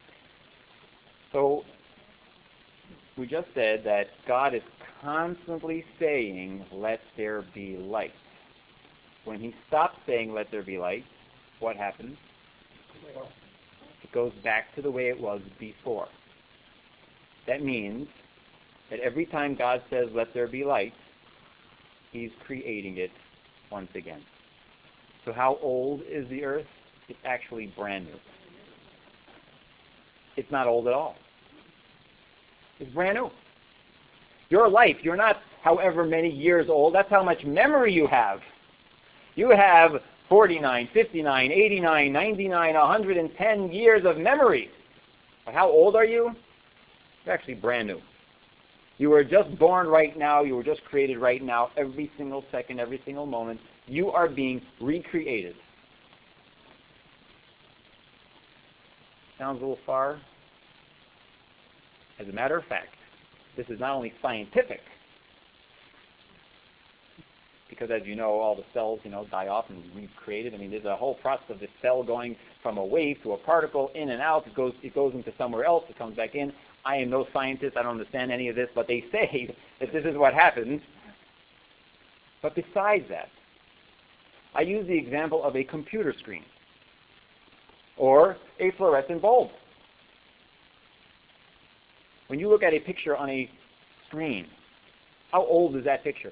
[SPEAKER 1] So we just said that God is constantly saying, let there be light. When he stops saying, let there be light, what happens? It goes back to the way it was before. That means that every time God says, let there be light, he's creating it once again. So how old is the earth? It's actually brand new. It's not old at all. It's brand new. Your life, you're not however many years old. That's how much memory you have. You have forty-nine, fifty-nine, eighty-nine, ninety-nine, one hundred ten years of memory. But how old are you? You're actually brand new. You were just born right now. You were just created right now. Every single second, every single moment, you are being recreated. Sounds a little far. As a matter of fact, this is not only scientific, because as you know, all the cells, you know, die off and recreated. I mean, there's a whole process of the cell going from a wave to a particle, in and out. It goes, it goes into somewhere else. It comes back in. I am no scientist. I don't understand any of this, but they say that this is what happens. But besides that, I use the example of a computer screen or a fluorescent bulb. When you look at a picture on a screen, how old is that picture?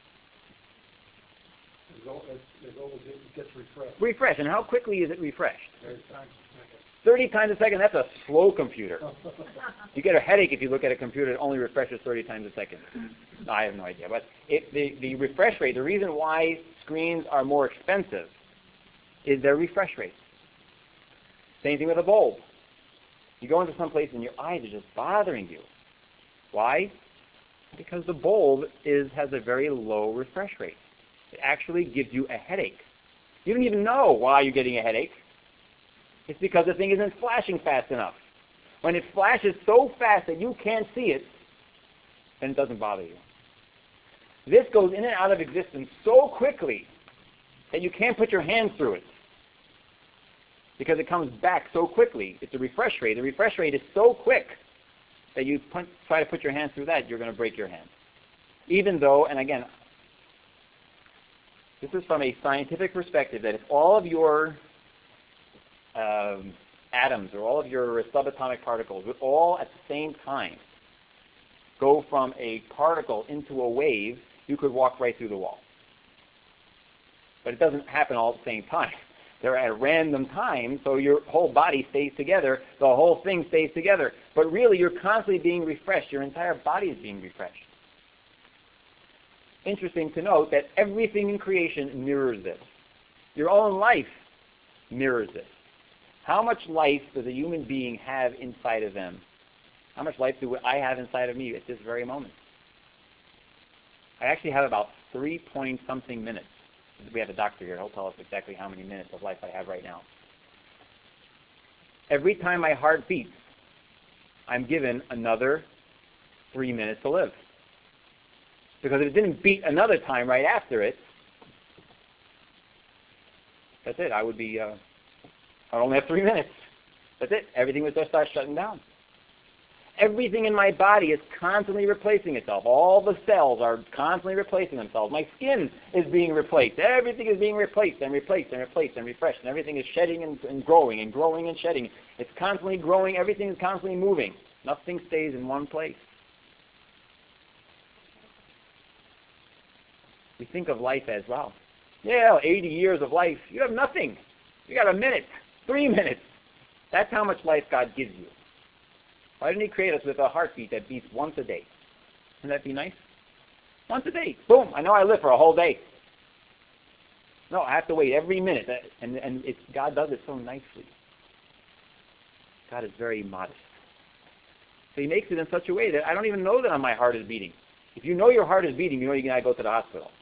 [SPEAKER 8] As old as, as, old as it gets refreshed.
[SPEAKER 1] Refreshed. And how quickly is it refreshed?
[SPEAKER 8] thirty times a second.
[SPEAKER 1] thirty times a second. That's a slow computer. You get a headache if you look at a computer that only refreshes thirty times a second. No, I have no idea. But it, the, the refresh rate, the reason why screens are more expensive is their refresh rate. Same thing with a bulb. You go into some place and your eyes are just bothering you. Why? Because the bulb is has a very low refresh rate. It actually gives you a headache. You don't even know why you're getting a headache. It's because the thing isn't flashing fast enough. When it flashes so fast that you can't see it, then it doesn't bother you. This goes in and out of existence so quickly that you can't put your hands through it, because it comes back so quickly. It's a refresh rate. The refresh rate is so quick that you put, try to put your hands through that, you're going to break your hand. Even though, and again, this is from a scientific perspective, that if all of your um, atoms or all of your subatomic particles would all at the same time go from a particle into a wave, you could walk right through the wall. But it doesn't happen all at the same time. They're at random times, so your whole body stays together, the whole thing stays together. But really, you're constantly being refreshed. Your entire body is being refreshed. Interesting to note that everything in creation mirrors this. Your own life mirrors this. How much life does a human being have inside of them? How much life do I have inside of me at this very moment? I actually have about three point something minutes. We have a doctor here. He'll tell us exactly how many minutes of life I have right now. Every time my heart beats, I'm given another three minutes to live. Because if it didn't beat another time right after it, that's it. I would be, uh, I would only have three minutes. That's it. Everything would just start shutting down. Everything in my body is constantly replacing itself. All the cells are constantly replacing themselves. My skin is being replaced. Everything is being replaced and replaced and replaced and refreshed. And everything is shedding and, and growing and growing and shedding. It's constantly growing. Everything is constantly moving. Nothing stays in one place. We think of life as, wow, yeah, eighty years of life. You have nothing. You got a minute, three minutes. That's how much life God gives you. Why didn't he create us with a heartbeat that beats once a day? Wouldn't that be nice? Once a day. Boom. I know I live for a whole day. No, I have to wait every minute. And, and it's, God does it so nicely. God is very modest. So he makes it in such a way that I don't even know that my heart is beating. If you know your heart is beating, you know you're going to go to the hospital.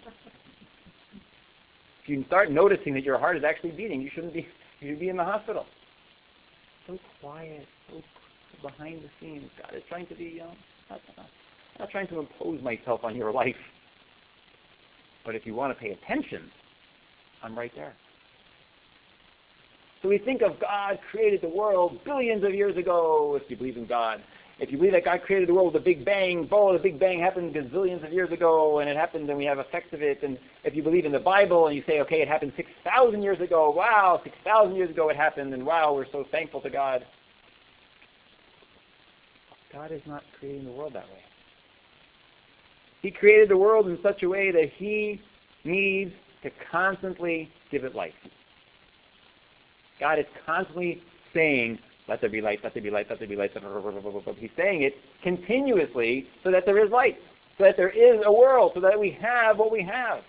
[SPEAKER 1] If you start noticing that your heart is actually beating, you shouldn't be, you should be in the hospital. So quiet, so behind the scenes. God is trying to be, you know, not, not, not trying to impose myself on your life. But if you want to pay attention, I'm right there. So we think of God created the world billions of years ago, if you believe in God. If you believe that God created the world with a Big Bang, boom, the Big Bang happened gazillions of years ago, and it happened, and we have effects of it. And if you believe in the Bible, and you say, okay, it happened six thousand years ago, wow, six thousand years ago it happened, and wow, we're so thankful to God. God is not creating the world that way. He created the world in such a way that he needs to constantly give it life. God is constantly saying, let there be light, let there be light, let there be light. He's saying it continuously so that there is light, so that there is a world, so that we have what we have.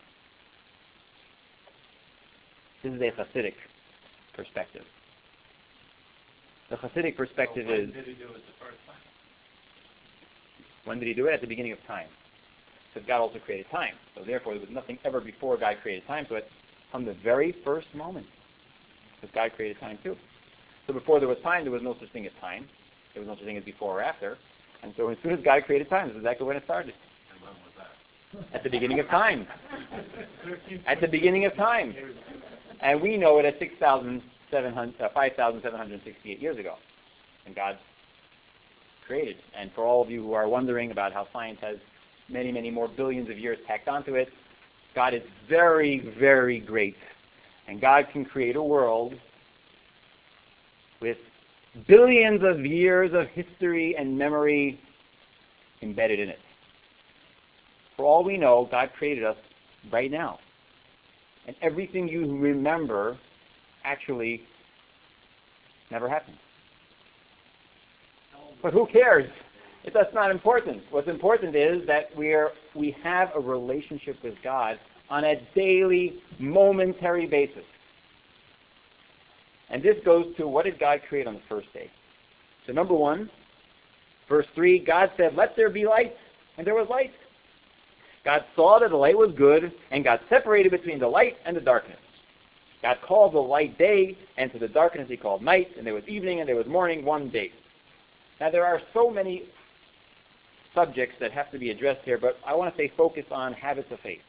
[SPEAKER 1] This is a Hasidic perspective. The Hasidic perspective
[SPEAKER 7] so when
[SPEAKER 1] is...
[SPEAKER 7] When did he do it the first time?
[SPEAKER 1] When did he do it? At the beginning of time. Because God also created time. So therefore, there was nothing ever before God created time. So it's from the very first moment. Because God created time too. So before there was time, there was no such thing as time. There was no such thing as before or after. And so as soon as God created time, this is exactly when it started.
[SPEAKER 7] And when was that?
[SPEAKER 1] At the beginning of time. At the beginning of time. And we know it at six thousand seven hundred, uh, five thousand seven hundred sixty-eight years ago. And God created. And for all of you who are wondering about how science has many, many more billions of years tacked onto it, God is very, very great. And God can create a world with billions of years of history and memory embedded in it. For all we know, God created us right now. And everything you remember actually never happened. But who cares? It, that's not important. What's important is that we're, we have a relationship with God on a daily, momentary basis. And this goes to, what did God create on the first day? So number one, verse three, God said, let there be light, and there was light. God saw that the light was good, and God separated between the light and the darkness. God called the light day, and to the darkness he called night, and there was evening and there was morning, one day. Now there are so many subjects that have to be addressed here, but I want to stay focused on habits of faith.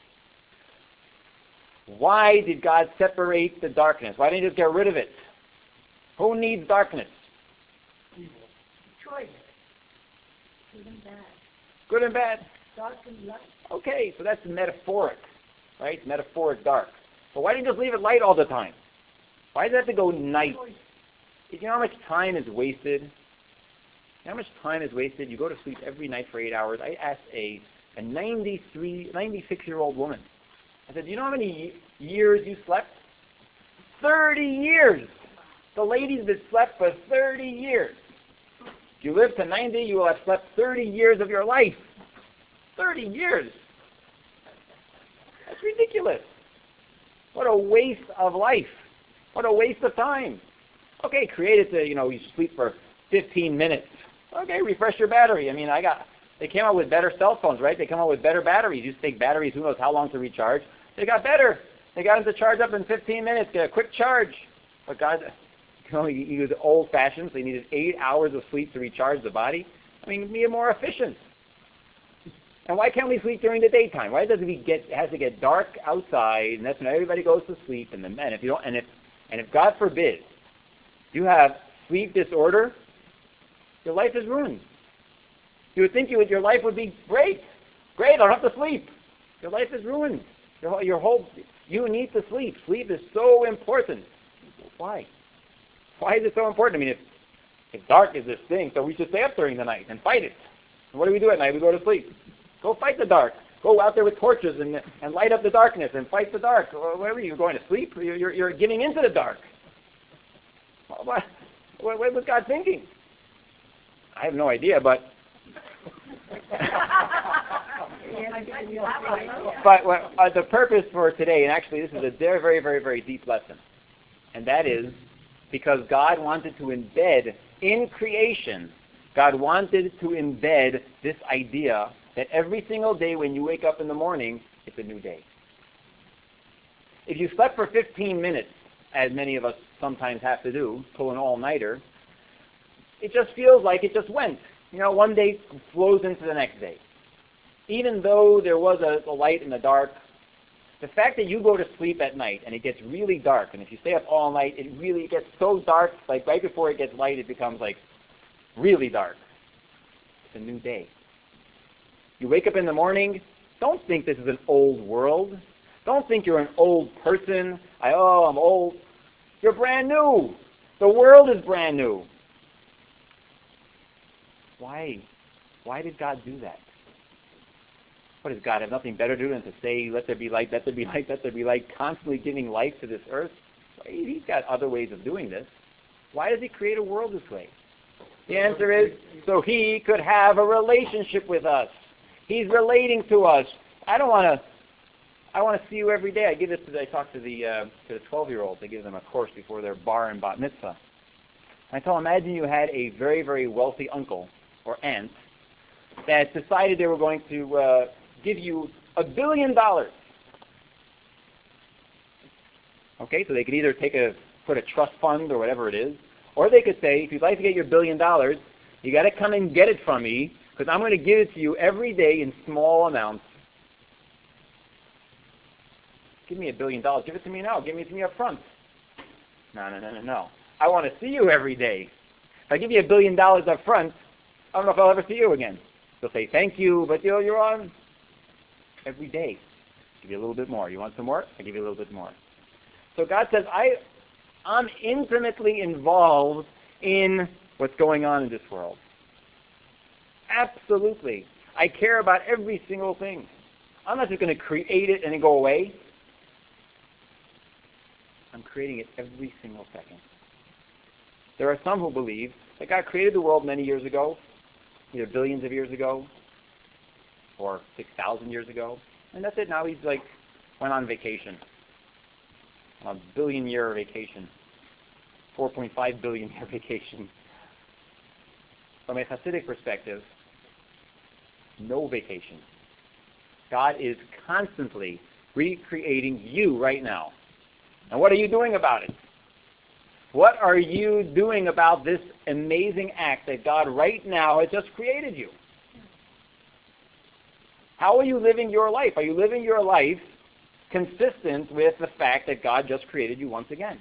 [SPEAKER 1] Why did God separate the darkness? Why didn't he just get rid of it? Who needs darkness?
[SPEAKER 10] Choice.
[SPEAKER 6] Good and bad.
[SPEAKER 1] Good and bad.
[SPEAKER 10] Dark and light.
[SPEAKER 1] Okay, so that's metaphoric, right? Metaphoric dark. But why didn't you just leave it light all the time? Why does it have to go night? You know how much time is wasted? You know how much time is wasted? You go to sleep every night for eight hours. I asked a, a ninety-three, ninety-six-year-old woman. I said, do you know how many years you slept? thirty years. The ladies that slept for thirty years. If you live to ninety, you will have slept thirty years of your life. thirty years. That's ridiculous. What a waste of life. What a waste of time. Okay, create it to, you know, you sleep for fifteen minutes. Okay, refresh your battery. I mean, I got, they came out with better cell phones, right? They come out with better batteries. You used to take batteries, who knows how long to recharge. They got better. They got them to charge up in fifteen minutes, get a quick charge. But God, you can only use old-fashioned, so you needed eight hours of sleep to recharge the body. I mean, be more efficient. And why can't we sleep during the daytime? Why does it get it has to get dark outside, and that's when everybody goes to sleep? And then, and if you don't, and if and if God forbid you have sleep disorder, your life is ruined. You would think you would, your life would be great, great. I don't have to sleep. Your life is ruined. Your your whole you need to sleep. Sleep is so important. Why? Why is it so important? I mean, if if dark is this thing, so we should stay up during the night and fight it. And what do we do at night? We go to sleep. Go fight the dark. Go out there with torches and and light up the darkness and fight the dark. Where are you going to sleep? You're, you're, you're getting into the dark. What, what, what was God thinking? I have no idea, but... but well, uh, the purpose for today, and actually this is a very, very, very, very deep lesson, and that is because God wanted to embed in creation, God wanted to embed this idea that every single day when you wake up in the morning, it's a new day. If you slept for fifteen minutes, as many of us sometimes have to do, pull an all-nighter, it just feels like it just went. You know, one day flows into the next day. Even though there was a, a light in the dark, the fact that you go to sleep at night and it gets really dark, and if you stay up all night, it really gets so dark, like right before it gets light, it becomes like really dark. It's a new day. You wake up in the morning, don't think this is an old world. Don't think you're an old person. I, oh, I'm old. You're brand new. The world is brand new. Why? Why did God do that? What does God have nothing better to do than to say, let there be light, let there be light, let there be light, constantly giving life to this earth? He's got other ways of doing this. Why does he create a world this way? The answer is, so he could have a relationship with us. He's relating to us. I don't want to, I want to see you every day. I give this to, I talk to the uh, to the twelve-year-olds. I give them a course before their bar and bat mitzvah. I tell them, imagine you had a very, very wealthy uncle or aunt that decided they were going to uh, give you a billion dollars. Okay, so they could either take a, put a trust fund or whatever it is, Or they could say, if you'd like to get your billion dollars, you got to come and get it from me, because I'm going to give it to you every day in small amounts. Give me a billion dollars. Give it to me now. Give it to me up front. No, no, no, no, no. I want to see you every day. If I give you a billion dollars up front, I don't know if I'll ever see you again. They'll say, thank you, but you know, you're on every day. Give you a little bit more. You want some more? I give you a little bit more. So God says, I, I'm intimately involved in what's going on in this world. Absolutely. I care about every single thing. I'm not just going to create it and then go away. I'm creating it every single second. There are some who believe that God created the world many years ago, either billions of years ago or six thousand years ago, and that's it. Now he's like went on vacation, a billion-year vacation, four point five billion-year vacation. From a Hasidic perspective, no vacation. God is constantly recreating you right now. And what are you doing about it? What are you doing about this amazing act that God right now has just created you? How are you living your life? Are you living your life consistent with the fact that God just created you once again?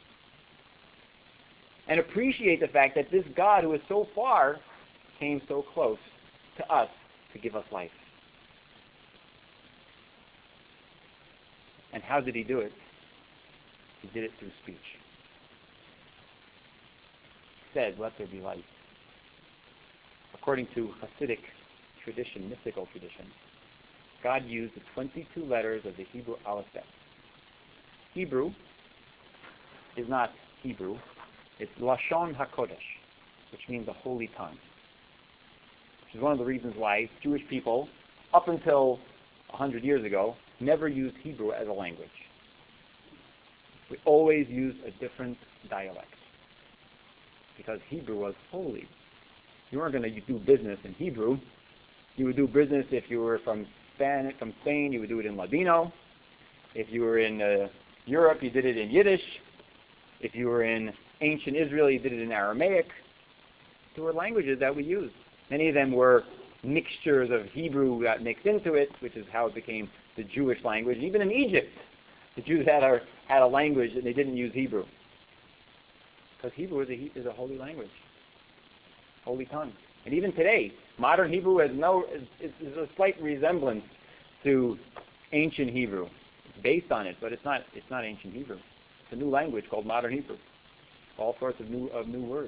[SPEAKER 1] And appreciate the fact that this God who is so far came so close to us to give us life. And how did he do it? He did it through speech. He said, let there be light. According to Hasidic tradition, mystical tradition, God used the twenty-two letters of the Hebrew alphabet. Hebrew is not Hebrew. It's Lashon HaKodesh, which means the holy tongue. Which is one of the reasons why Jewish people, up until one hundred years ago, never used Hebrew as a language. We always used a different dialect. Because Hebrew was holy. You weren't going to do business in Hebrew. You would do business if you were from Spain, from Spain, you would do it in Ladino. If you were in uh, Europe, you did it in Yiddish. If you were in ancient Israel, you did it in Aramaic. There were languages that we used. Many of them were mixtures of Hebrew that mixed into it, which is how it became the Jewish language. Even in Egypt, the Jews had a, had a language and they didn't use Hebrew. Because Hebrew is a, is a holy language, holy tongue. And even today, modern Hebrew has no is, is a slight resemblance to ancient Hebrew. It's based on it, but it's not it's not ancient Hebrew. It's a new language called modern Hebrew. All sorts of new of new words.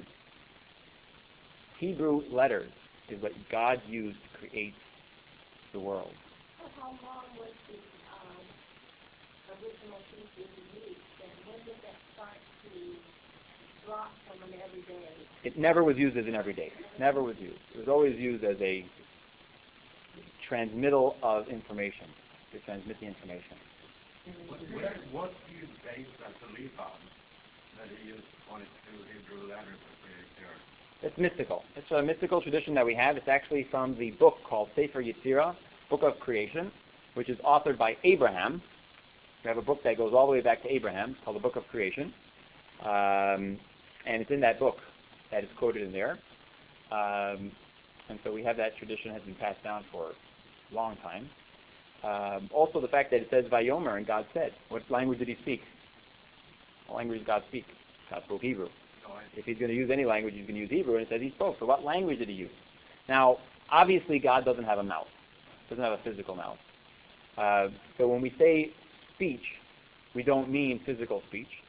[SPEAKER 1] Hebrew letters is what God used to create the world.
[SPEAKER 6] So how long was the um, original Hebrew used, and when did that start to drop from an everyday?
[SPEAKER 1] It never was used as an everyday. Never was used. It was always used as a transmittal of information, to transmit the information.
[SPEAKER 7] What, what, what do you base that belief on, that he used twenty-two Hebrew letters to create the earth?
[SPEAKER 1] It's mystical. It's a mystical tradition that we have. It's actually from the book called Sefer Yetzirah, Book of Creation, which is authored by Abraham. We have a book that goes all the way back to Abraham. It's called the Book of Creation. Um, and it's in that book that is quoted in there. Um, and so we have that tradition has been passed down for a long time. Um, also the fact that it says Vayomer and God said. What language did he speak? What language did God speak? God spoke Hebrew. If he's going to use any language, he's going to use Hebrew, and it says he spoke. So what language did he use? Now, obviously God doesn't have a mouth. Doesn't have a physical mouth. Uh, so when we say speech, we don't mean physical speech.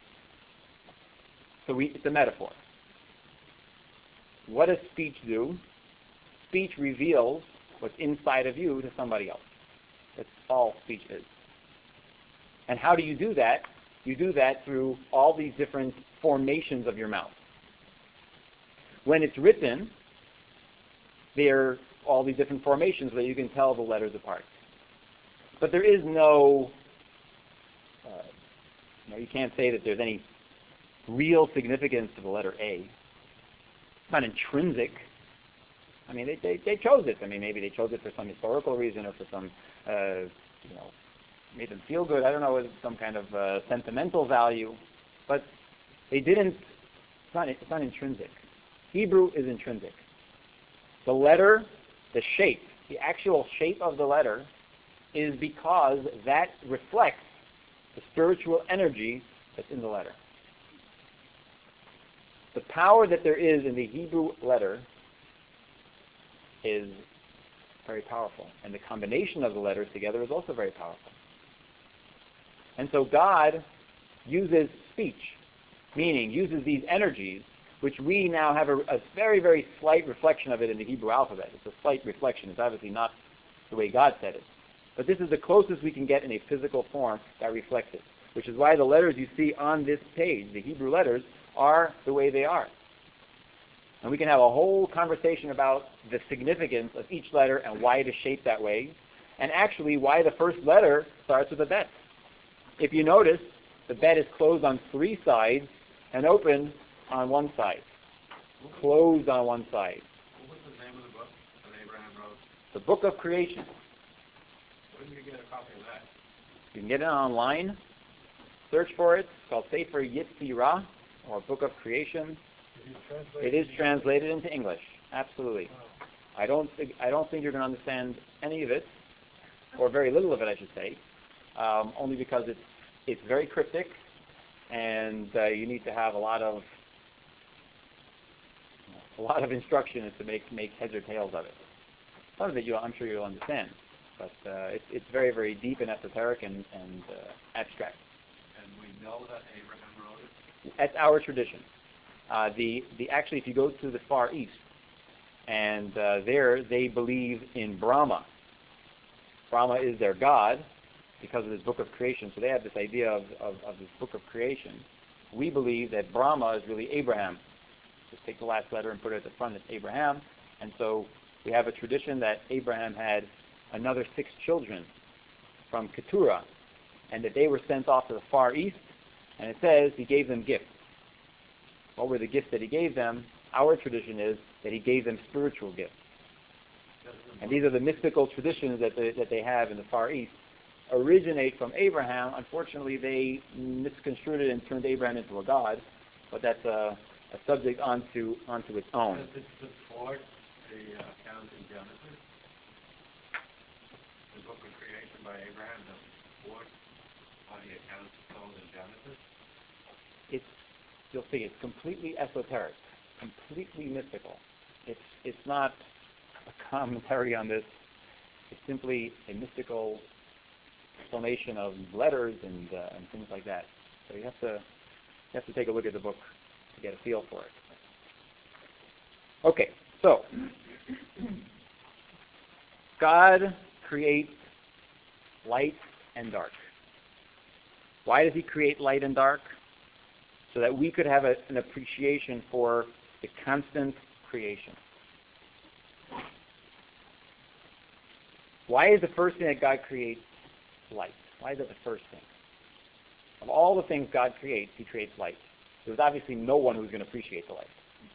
[SPEAKER 1] So we, it's a metaphor. What does speech do? Speech reveals what's inside of you to somebody else. That's all speech is. And how do you do that? You do that through all these different formations of your mouth. When it's written, there are all these different formations where you can tell the letters apart. But there is no, uh, you know, you can't say that there's any real significance to the letter A. It's not intrinsic. I mean, they, they, they chose it. I mean, maybe they chose it for some historical reason or for some, uh, you know, made them feel good. I don't know, some kind of uh, sentimental value. But they didn't It's not, it's not intrinsic. Hebrew is intrinsic. The letter, the shape, the actual shape of the letter is because that reflects the spiritual energy that's in the letter. The power that there is in the Hebrew letter is very powerful. And the combination of the letters together is also very powerful. And so God uses speech, meaning uses these energies, which we now have a, a very, very slight reflection of it in the Hebrew alphabet. It's a slight reflection. It's obviously not the way God said it. But this is the closest we can get in a physical form that reflects it, which is why the letters you see on this page, the Hebrew letters, are the way they are. And we can have a whole conversation about the significance of each letter and why it is shaped that way, and actually why the first letter starts with a bet. If you notice, the bet is closed on three sides and open on one side. Closed on one side.
[SPEAKER 7] What was the name of the book that Abraham wrote?
[SPEAKER 1] The Book of Creation.
[SPEAKER 7] Where do you get a copy of that?
[SPEAKER 1] You can get it online. Search for it. It's called Sefer Yetzirah, or Book of Creation. It is translated into English. Absolutely. I don't think I don't think you're going to understand any of it, or very little of it, I should say. Um, only because it's it's very cryptic, and uh, you need to have a lot of a lot of instruction to make make heads or tails of it. Some of it, you, I'm sure you'll understand, but uh, it's it's very very deep and esoteric and and uh, abstract.
[SPEAKER 7] And we know that Abraham wrote it.
[SPEAKER 1] That's our tradition. Uh, the the actually, if you go to the Far East, and uh, there they believe in Brahma. Brahma is their god, because of this Book of Creation. So they have this idea of, of, of this Book of Creation. We believe that Brahma is really Abraham. Just take the last letter and put it at the front. It's Abraham. And so we have a tradition that Abraham had another six children from Keturah, and that they were sent off to the Far East. And it says he gave them gifts. What were the gifts that he gave them? Our tradition is that he gave them spiritual gifts. And these are the mystical traditions that they, that they have in the Far East. Originate from Abraham. Unfortunately, they misconstrued it and turned Abraham into a god, but that's a, a subject onto onto its own.
[SPEAKER 7] Does it support the uh, account in Genesis? The Book of Creation by Abraham does it support how the account is told in Genesis?
[SPEAKER 1] It's you'll see it's completely esoteric, completely mystical. It's it's not a commentary on this. It's simply a mystical explanation of letters and uh, and things like that. So you have to you have to take a look at the book to get a feel for it. Okay, so God creates light and dark. Why does he create light and dark? So that we could have a, an appreciation for the constant creation. Why is the first thing that God creates light? Why is that the first thing? Of all the things God creates, he creates light. There's obviously no one who's going to appreciate the light.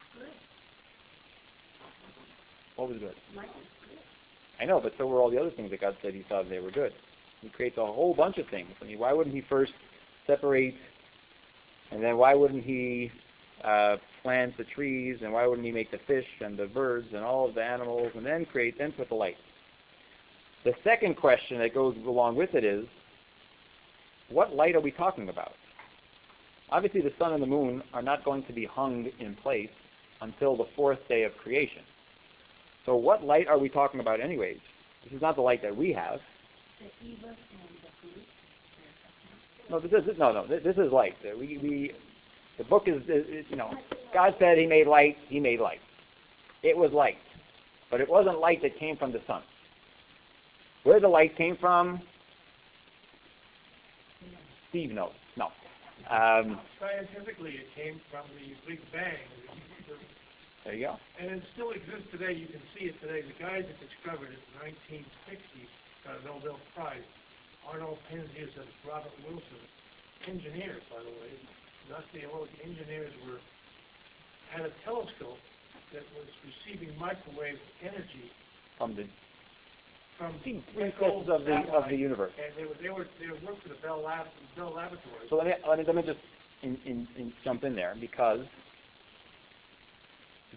[SPEAKER 1] What was good? I know, but so were all the other things that God said he thought they were good. He creates a whole bunch of things. I mean, why wouldn't he first separate, and then why wouldn't he uh, plant the trees, and why wouldn't he make the fish and the birds and all of the animals, and then create, then put the light? The second question that goes along with it is, what light are we talking about? Obviously, the sun and the moon are not going to be hung in place until the fourth day of creation. So what light are we talking about anyways? This is not the light that we have.
[SPEAKER 6] The Eva and the fruit.
[SPEAKER 1] No, this is no, no. This, this is light. We, we, the book is, is, you know, God said He made light. He made light. It was light, but it wasn't light that came from the sun. Where the light came from, Steve knows. No. Um,
[SPEAKER 4] Scientifically, it came from the Big Bang.
[SPEAKER 1] There you go.
[SPEAKER 4] And it still exists today. You can see it today. The guys that discovered it in nineteen sixty got a Nobel Prize. Arnold Penzias and Robert Wilson, engineers, by the way, not theologians, engineers were had a telescope that was receiving microwave energy
[SPEAKER 1] from the
[SPEAKER 4] from
[SPEAKER 1] three recesses of the of the universe.
[SPEAKER 4] And they were they were they were working for the Bell Lab Bell Laboratories.
[SPEAKER 1] So let me let me, let me just in, in, in jump in there, because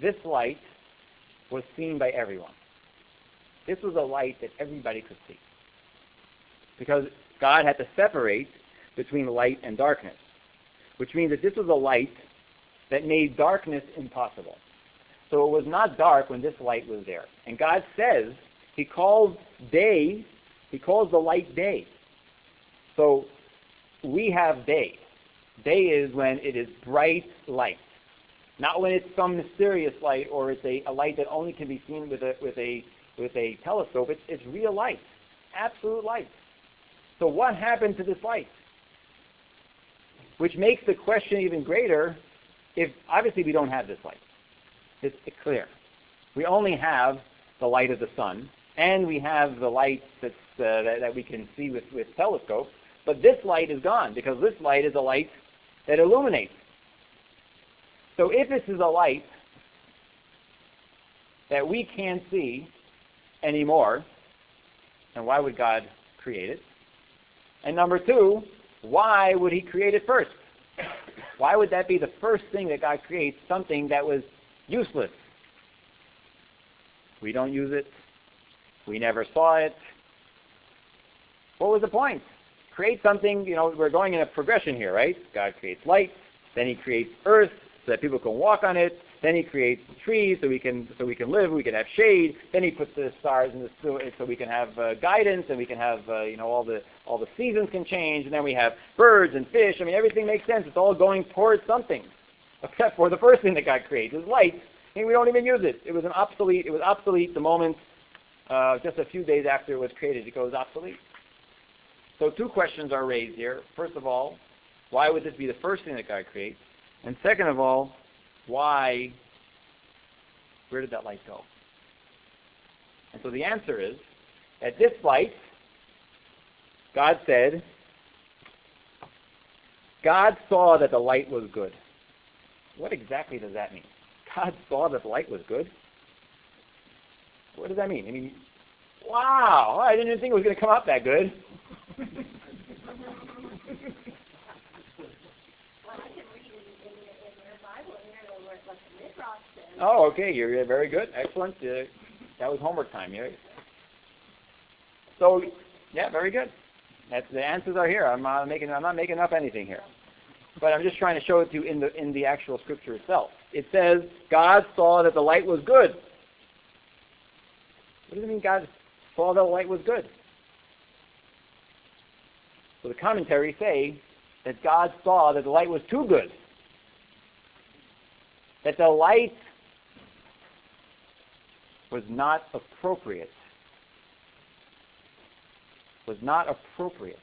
[SPEAKER 1] this light was seen by everyone. This was a light that everybody could see. Because God had to separate between light and darkness, which means that this was a light that made darkness impossible. So it was not dark when this light was there. And God says, he calls day, he calls the light day. So we have day. Day is when it is bright light. Not when it's some mysterious light or it's a, a light that only can be seen with a with a with a telescope. It's it's real light. Absolute light. So what happened to this light? Which makes the question even greater if obviously we don't have this light. It's, it's clear. We only have the light of the sun, and we have the light that's, uh, that, that we can see with, with telescopes, but this light is gone because this light is a light that illuminates. So if this is a light that we can't see anymore, then why would God create it? And number two, why would he create it first? Why would that be the first thing that God creates, something that was useless? We don't use it. We never saw it. What was the point? Create something, you know, we're going in a progression here, right? God creates light, then he creates earth so that people can walk on it, then he creates trees so we can so we can live, we can have shade, then he puts the stars in the so, so we can have uh, guidance, and we can have uh, you know all the all the seasons can change, and then we have birds and fish. I mean, everything makes sense. It's all going towards something, except for the first thing that God creates is light, and we don't even use it. It was an obsolete. It was obsolete the moment uh, just a few days after it was created. It goes obsolete. So two questions are raised here. First of all, why would this be the first thing that God creates? And second of all, why, where did that light go? And so the answer is that this light, God said, God saw that the light was good. What exactly does that mean? God saw that the light was good? What does that mean? I mean, wow, I didn't even think it was going to come out that good. Oh, okay. You're, you're very good. Excellent. Uh, that was homework time. Yeah. So, yeah, very good. That's, the answers are here. I'm not making. I'm not making up anything here, but I'm just trying to show it to you in the in the actual scripture itself. It says God saw that the light was good. What does it mean? God saw that the light was good. So the commentaries say that God saw that the light was too good. That the light was not appropriate. Was not appropriate.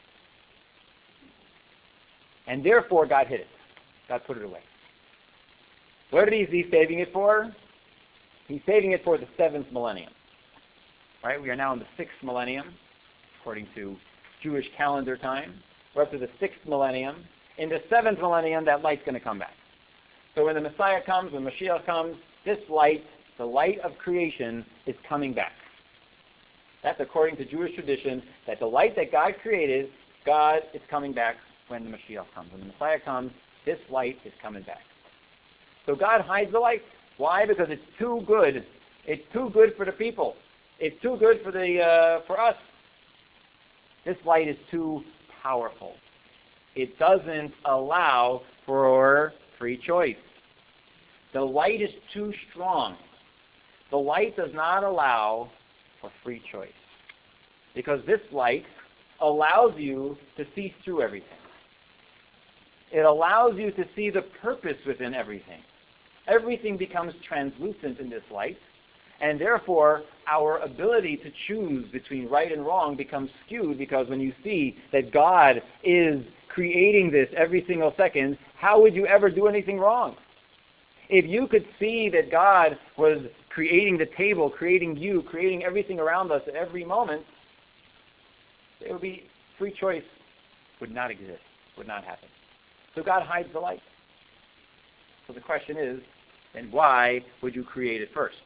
[SPEAKER 1] And therefore God hid it. God put it away. What is he saving it for? He's saving it for the seventh millennium. Right? We are now in the sixth millennium, according to Jewish calendar time. We're up to the sixth millennium. In the seventh millennium, that light's going to come back. So when the Messiah comes, when Mashiach comes, this light, the light of creation, is coming back. That's according to Jewish tradition, that the light that God created, God is coming back when the Mashiach comes. When the Messiah comes, this light is coming back. So God hides the light. Why? Because it's too good. It's too good for the people. It's too good for the uh, for us. This light is too powerful. It doesn't allow for free choice. The light is too strong. The light does not allow for free choice. Because this light allows you to see through everything. It allows you to see the purpose within everything. Everything becomes translucent in this light, and therefore our ability to choose between right and wrong becomes skewed, because when you see that God is creating this every single second, how would you ever do anything wrong? If you could see that God was creating the table, creating you, creating everything around us at every moment, it would be free choice would not exist, would not happen. So God hides the light. So the question is, then why would you create it first?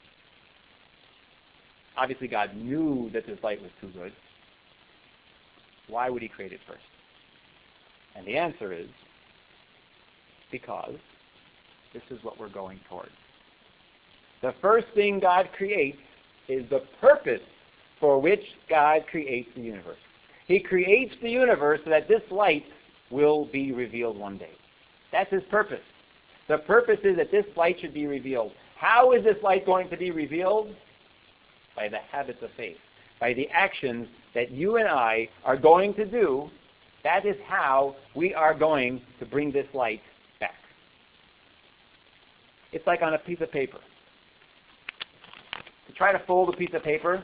[SPEAKER 1] Obviously God knew that this light was too good. Why would he create it first? And the answer is because this is what we're going towards. The first thing God creates is the purpose for which God creates the universe. He creates the universe so that this light will be revealed one day. That's his purpose. The purpose is that this light should be revealed. How is this light going to be revealed? By the habits of faith. By the actions that you and I are going to do. That is how we are going to bring this light back. It's like on a piece of paper. To try to fold a piece of paper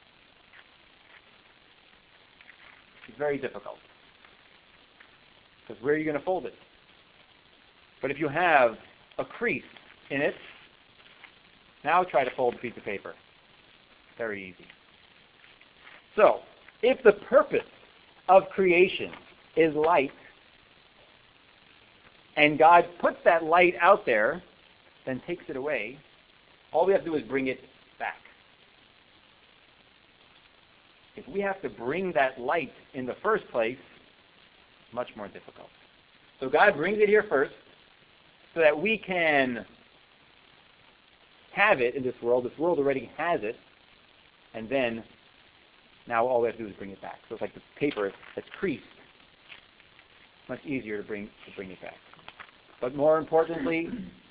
[SPEAKER 1] is very difficult. Because where are you going to fold it? But if you have a crease in it, now try to fold a piece of paper. Very easy. So, if the purpose of creation is light, and God puts that light out there, then takes it away, all we have to do is bring it back. If we have to bring that light in the first place, much more difficult. So God brings it here first, so that we can have it in this world. This world already has it, and then now all we have to do is bring it back. So it's like the paper that's creased. Much easier to bring to bring it back. But more importantly,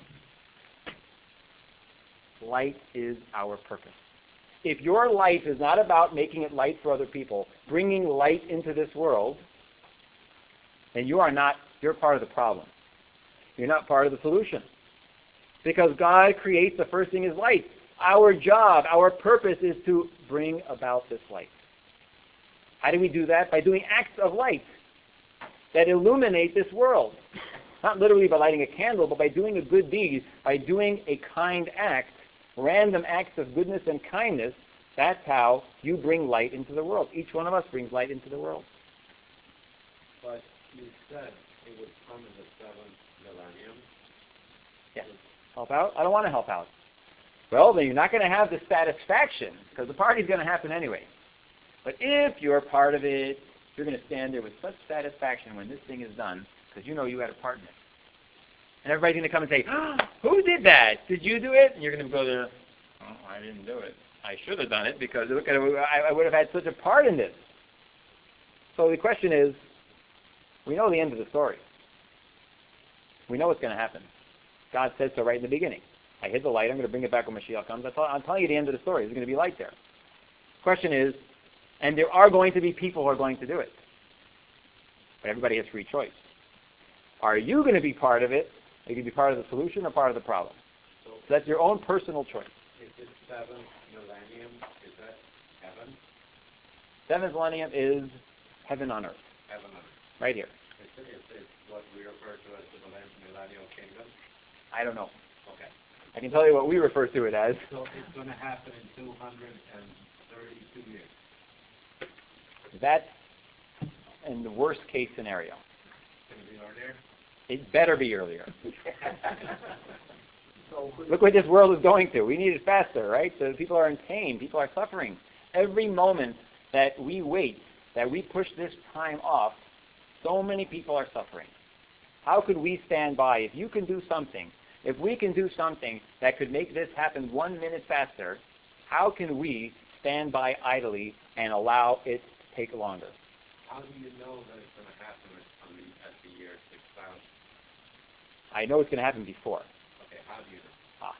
[SPEAKER 1] light is our purpose. If your life is not about making it light for other people, bringing light into this world, then you are not, you're part of the problem. You're not part of the solution. Because God creates, the first thing is light. Our job, our purpose is to bring about this light. How do we do that? By doing acts of light that illuminate this world. Not literally by lighting a candle, but by doing a good deed, by doing a kind act, random acts of goodness and kindness. That's how you bring light into the world. Each one of us brings light into the world.
[SPEAKER 7] But you said it would come in the seventh millennium.
[SPEAKER 1] Yes. Help out? I don't want to help out. Well, then you're not going to have the satisfaction, because the party's going to happen anyway. But if you're part of it, you're going to stand there with such satisfaction when this thing is done, because you know you had a part in it. And everybody's going to come and say, oh, who did that? Did you do it? And you're going to go there, oh, I didn't do it. I should have done it, because look at it, I, I would have had such a part in this. So the question is, we know the end of the story. We know what's going to happen. God said so right in the beginning. I hid the light. I'm going to bring it back when Mashiach comes. That's all, I'm telling you the end of the story. There's going to be light there. Question is, and there are going to be people who are going to do it. But everybody has free choice. Are you going to be part of it? Are you going to be part of the solution or part of the problem? So that's your own personal choice.
[SPEAKER 7] Is it seventh millennium? Is that heaven?
[SPEAKER 1] Seventh millennium is heaven on earth.
[SPEAKER 7] Heaven on earth.
[SPEAKER 1] Right here.
[SPEAKER 7] Is it, is it what we refer to as the millennial kingdom?
[SPEAKER 1] I don't know.
[SPEAKER 7] Okay.
[SPEAKER 1] I can tell you what we refer to it as.
[SPEAKER 7] So it's going to happen in two hundred thirty-two years.
[SPEAKER 1] That's in the worst case scenario.
[SPEAKER 7] Can it be earlier?
[SPEAKER 1] It better be earlier. Look what this world is going to. We need it faster, right? So people are in pain. People are suffering. Every moment that we wait, that we push this time off, so many people are suffering. How could we stand by? If you can do something, if we can do something that could make this happen one minute faster, how can we stand by idly and allow it to take longer?
[SPEAKER 7] How do you know that it's going to happen at the, at the year six thousand?
[SPEAKER 1] I know it's going to happen before.
[SPEAKER 7] Okay, how do you know?
[SPEAKER 1] Ah.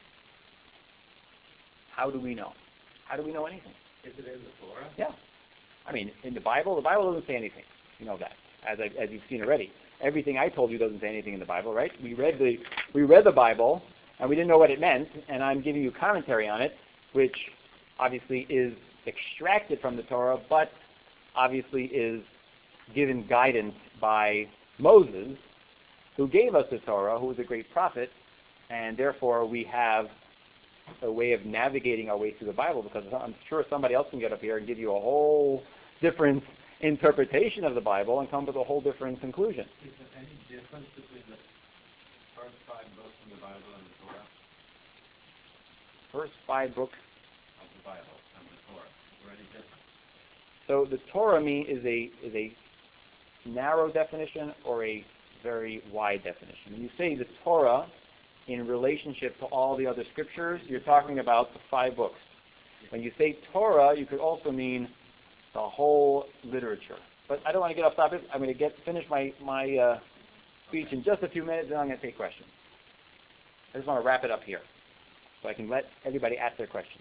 [SPEAKER 1] How do we know? How do we know anything?
[SPEAKER 7] Is it in the Torah?
[SPEAKER 1] Yeah. I mean, in the Bible, the Bible doesn't say anything. You know that, as I, as you've seen already. Everything I told you doesn't say anything in the Bible, right? We read the we read the Bible, and we didn't know what it meant, and I'm giving you commentary on it, which obviously is extracted from the Torah, but obviously is given guidance by Moses, who gave us the Torah, who was a great prophet, and therefore we have a way of navigating our way through the Bible, because I'm sure somebody else can get up here and give you a whole different interpretation of the Bible and come to a whole different conclusion.
[SPEAKER 7] Is there any difference between the first five books in the Bible and the Torah?
[SPEAKER 1] First five books
[SPEAKER 7] Of the Bible and the Torah. Is there any difference?
[SPEAKER 1] So the Torah mean is a is a narrow definition or a very wide definition. When you say the Torah, in relationship to all the other scriptures, you're talking about the five books. When you say Torah, you could also mean the whole literature. But I don't want to get off topic. I'm going to get finish my, my uh, speech in just a few minutes, then I'm going to take questions. I just want to wrap it up here so I can let everybody ask their questions.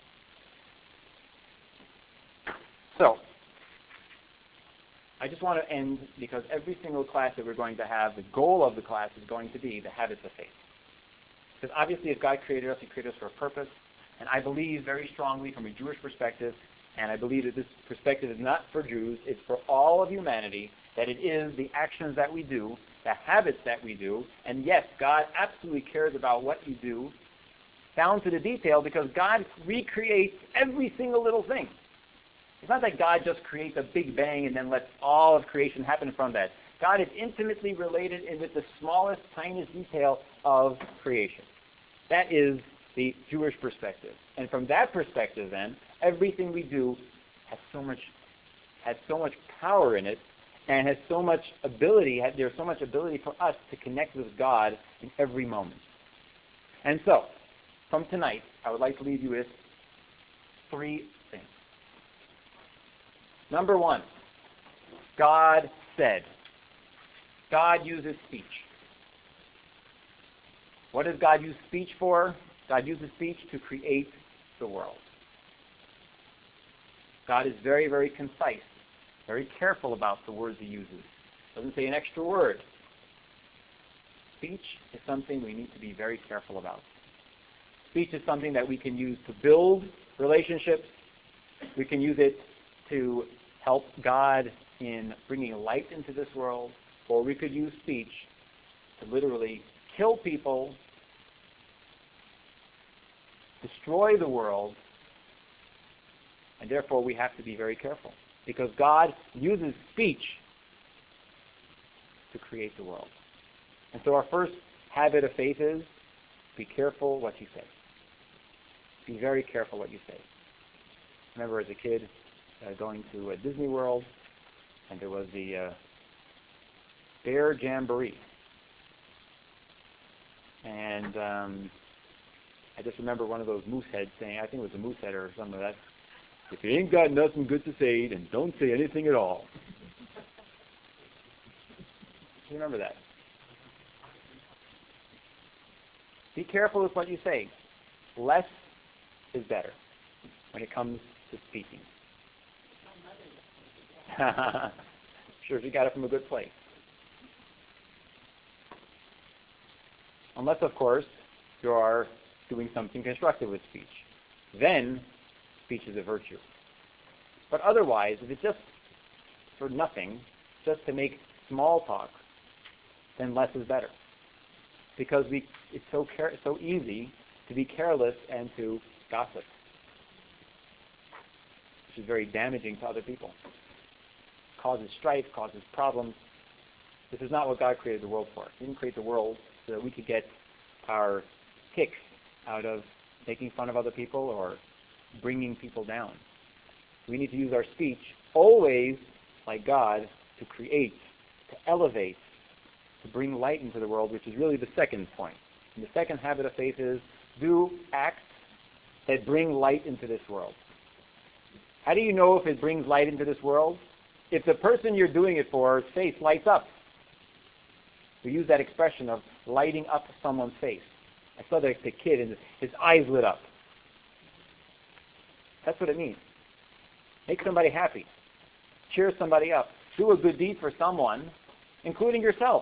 [SPEAKER 1] So, I just want to end, because every single class that we're going to have, the goal of the class is going to be the habits of faith. Because obviously if God created us, he created us for a purpose. And I believe very strongly from a Jewish perspective, and I believe that this perspective is not for Jews, it's for all of humanity, that it is the actions that we do, the habits that we do, and yes, God absolutely cares about what you do, down to the detail, because God recreates every single little thing. It's not that God just creates a big bang and then lets all of creation happen from that. God is intimately related in with the smallest, tiniest detail of creation. That is the Jewish perspective. And from that perspective, then, everything we do has so much has so much power in it, and has so much ability, there's so much ability for us to connect with God in every moment. And so, from tonight, I would like to leave you with three things. Number one, God said. God uses speech. What does God use speech for? God uses speech to create the world. God is very, very concise, very careful about the words he uses. Doesn't say an extra word. Speech is something we need to be very careful about. Speech is something that we can use to build relationships. We can use it to help God in bringing light into this world, or we could use speech to literally kill people, destroy the world, and therefore we have to be very careful, because God uses speech to create the world. And so our first habit of faith is be careful what you say. Be very careful what you say. I remember as a kid uh, going to uh, Disney World, and there was the uh, Bear Jamboree. And um, I just remember one of those moose heads saying, I think it was a moose head or something like that, if you ain't got nothing good to say, then don't say anything at all. You remember that? Be careful with what you say. Less is better when it comes to speaking. Sure, if you got it from a good place. Unless, of course, you are doing something constructive with speech. Then, speech is a virtue. But otherwise, if it's just for nothing, just to make small talk, then less is better. Because we, it's so care, so easy to be careless and to gossip, which is very damaging to other people. Causes strife, causes problems. This is not what God created the world for. He didn't create the world so that we could get our kicks out of making fun of other people or bringing people down. We need to use our speech always, like God, to create, to elevate, to bring light into the world, which is really the second point. And the second habit of faith is do acts that bring light into this world. How do you know if it brings light into this world? If the person you're doing it for's face lights up. We use that expression of lighting up someone's face. I saw the, the kid and his eyes lit up. That's what it means. Make somebody happy. Cheer somebody up. Do a good deed for someone, including yourself.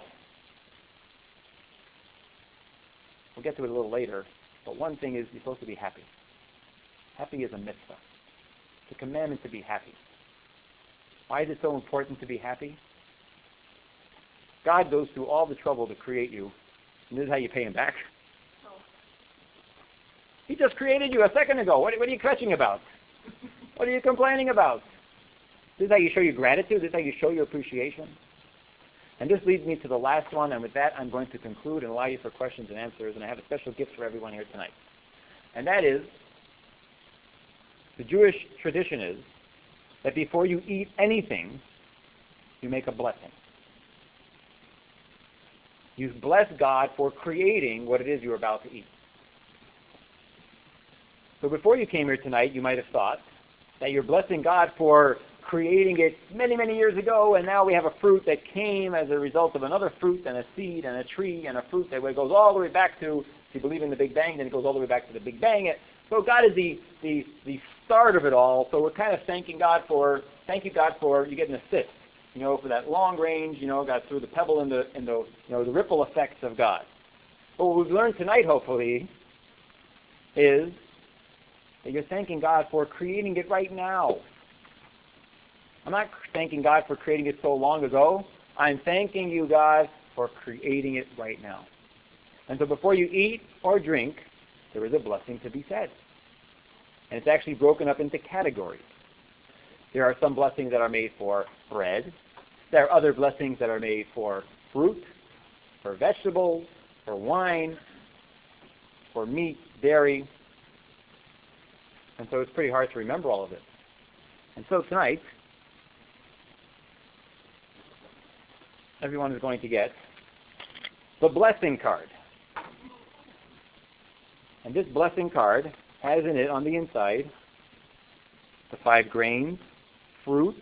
[SPEAKER 1] We'll get to it a little later, but one thing is you're supposed to be happy. Happy is a mitzvah. It's a commandment to be happy. Why is it so important to be happy? God goes through all the trouble to create you, and this is how you pay him back. He just created you a second ago. What, what are you kvetching about? What are you complaining about? This is how you show your gratitude. This is how you show your appreciation. And this leads me to the last one, and with that I'm going to conclude and allow you for questions and answers, and I have a special gift for everyone here tonight. And that is, the Jewish tradition is that before you eat anything, you make a blessing. You've blessed God for creating what it is you're about to eat. So before you came here tonight, you might have thought that you're blessing God for creating it many, many years ago, and now we have a fruit that came as a result of another fruit and a seed and a tree and a fruit that goes all the way back to, if you believe in the Big Bang, then it goes all the way back to the Big Bang. So God is the, the, the start of it all, so we're kind of thanking God for, thank you God for, you get an assist, you know, for that long range, you know, got through the pebble and the, and the, you know, the ripple effects of God. But what we've learned tonight, hopefully, is that you're thanking God for creating it right now. I'm not thanking God for creating it so long ago. I'm thanking you, God, for creating it right now. And so before you eat or drink, there is a blessing to be said. And it's actually broken up into categories. There are some blessings that are made for bread. There are other blessings that are made for fruit, for vegetables, for wine, for meat, dairy. And so it's pretty hard to remember all of it. And so tonight, everyone is going to get the blessing card. And this blessing card has in it on the inside the five grains, fruit,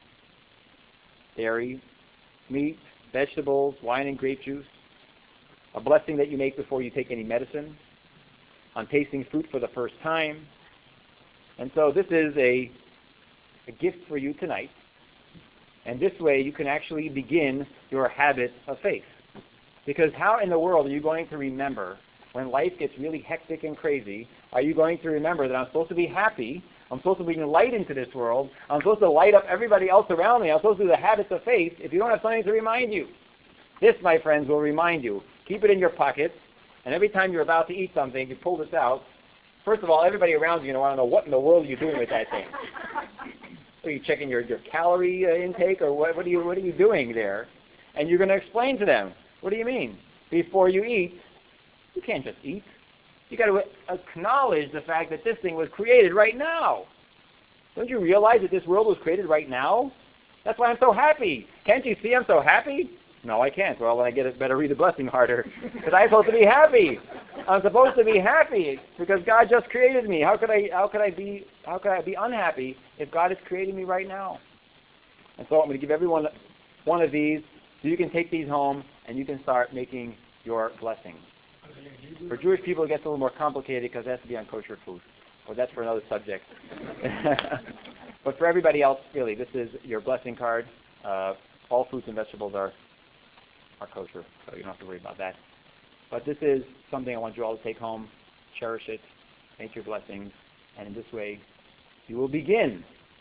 [SPEAKER 1] dairy, meat, vegetables, wine and grape juice, a blessing that you make before you take any medicine, on tasting fruit for the first time. And so this is a, a gift for you tonight. And this way you can actually begin your habit of faith. Because how in the world are you going to remember when life gets really hectic and crazy? Are you going to remember that I'm supposed to be happy, I'm supposed to bring light into this world, I'm supposed to light up everybody else around me, I'm supposed to do the habits of faith, if you don't have something to remind you? This, my friends, will remind you. Keep it in your pocket, and every time you're about to eat something, you pull this out. First of all, everybody around you, you know, want to know what in the world are you doing with that thing. Are you checking your, your calorie uh, intake, or what, what, are you, what are you doing there? And you're going to explain to them, what do you mean? Before you eat, you can't just eat. You got to acknowledge the fact that this thing was created right now. Don't you realize that this world was created right now? That's why I'm so happy. Can't you see I'm so happy? No, I can't. Well, then I get it, better read the blessing harder. Because I'm supposed to be happy. I'm supposed to be happy because God just created me. How could I? How could I be? How could I be unhappy if God is creating me right now? And so I'm going to give everyone one of these, so you can take these home and you can start making your blessings. For Jewish people, it gets a little more complicated because it has to be on kosher food. Well, that's for another subject. But for everybody else, really, this is your blessing card. Uh, all fruits and vegetables are are kosher, so you don't have to worry about that. But this is something I want you all to take home, cherish it, make your blessings, and in this way, you will begin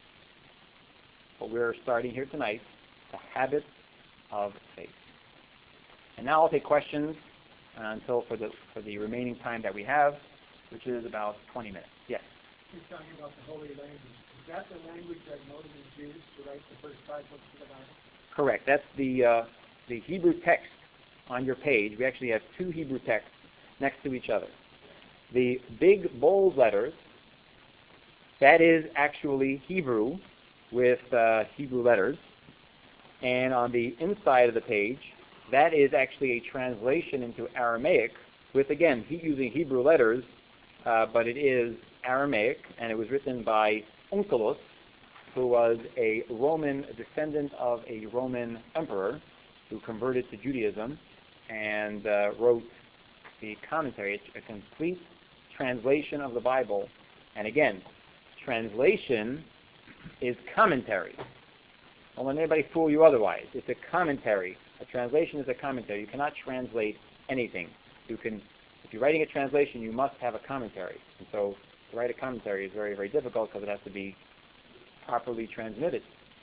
[SPEAKER 1] what we're starting here tonight, the habit of faith. And now I'll take questions uh, until for the for the remaining time that we have, which is about twenty minutes. Yes?
[SPEAKER 4] You're talking about the holy language. Is that the language that Moses used to write the first five books of the Bible?
[SPEAKER 1] Correct. That's the uh, the Hebrew text on your page. We actually have two Hebrew texts next to each other. The big bold letters, that is actually Hebrew with uh, Hebrew letters. And on the inside of the page, that is actually a translation into Aramaic with, again, he using Hebrew letters, uh, but it is Aramaic, and it was written by Onkelos, who was a Roman descendant of a Roman emperor who converted to Judaism and uh, wrote the commentary, a complete translation of the Bible. And again, translation is commentary. Don't let anybody fool you otherwise. It's a commentary. A translation is a commentary. You cannot translate anything. You can, if you're writing a translation, you must have a commentary. And so to write a commentary is very, very difficult because it has to be properly transmitted.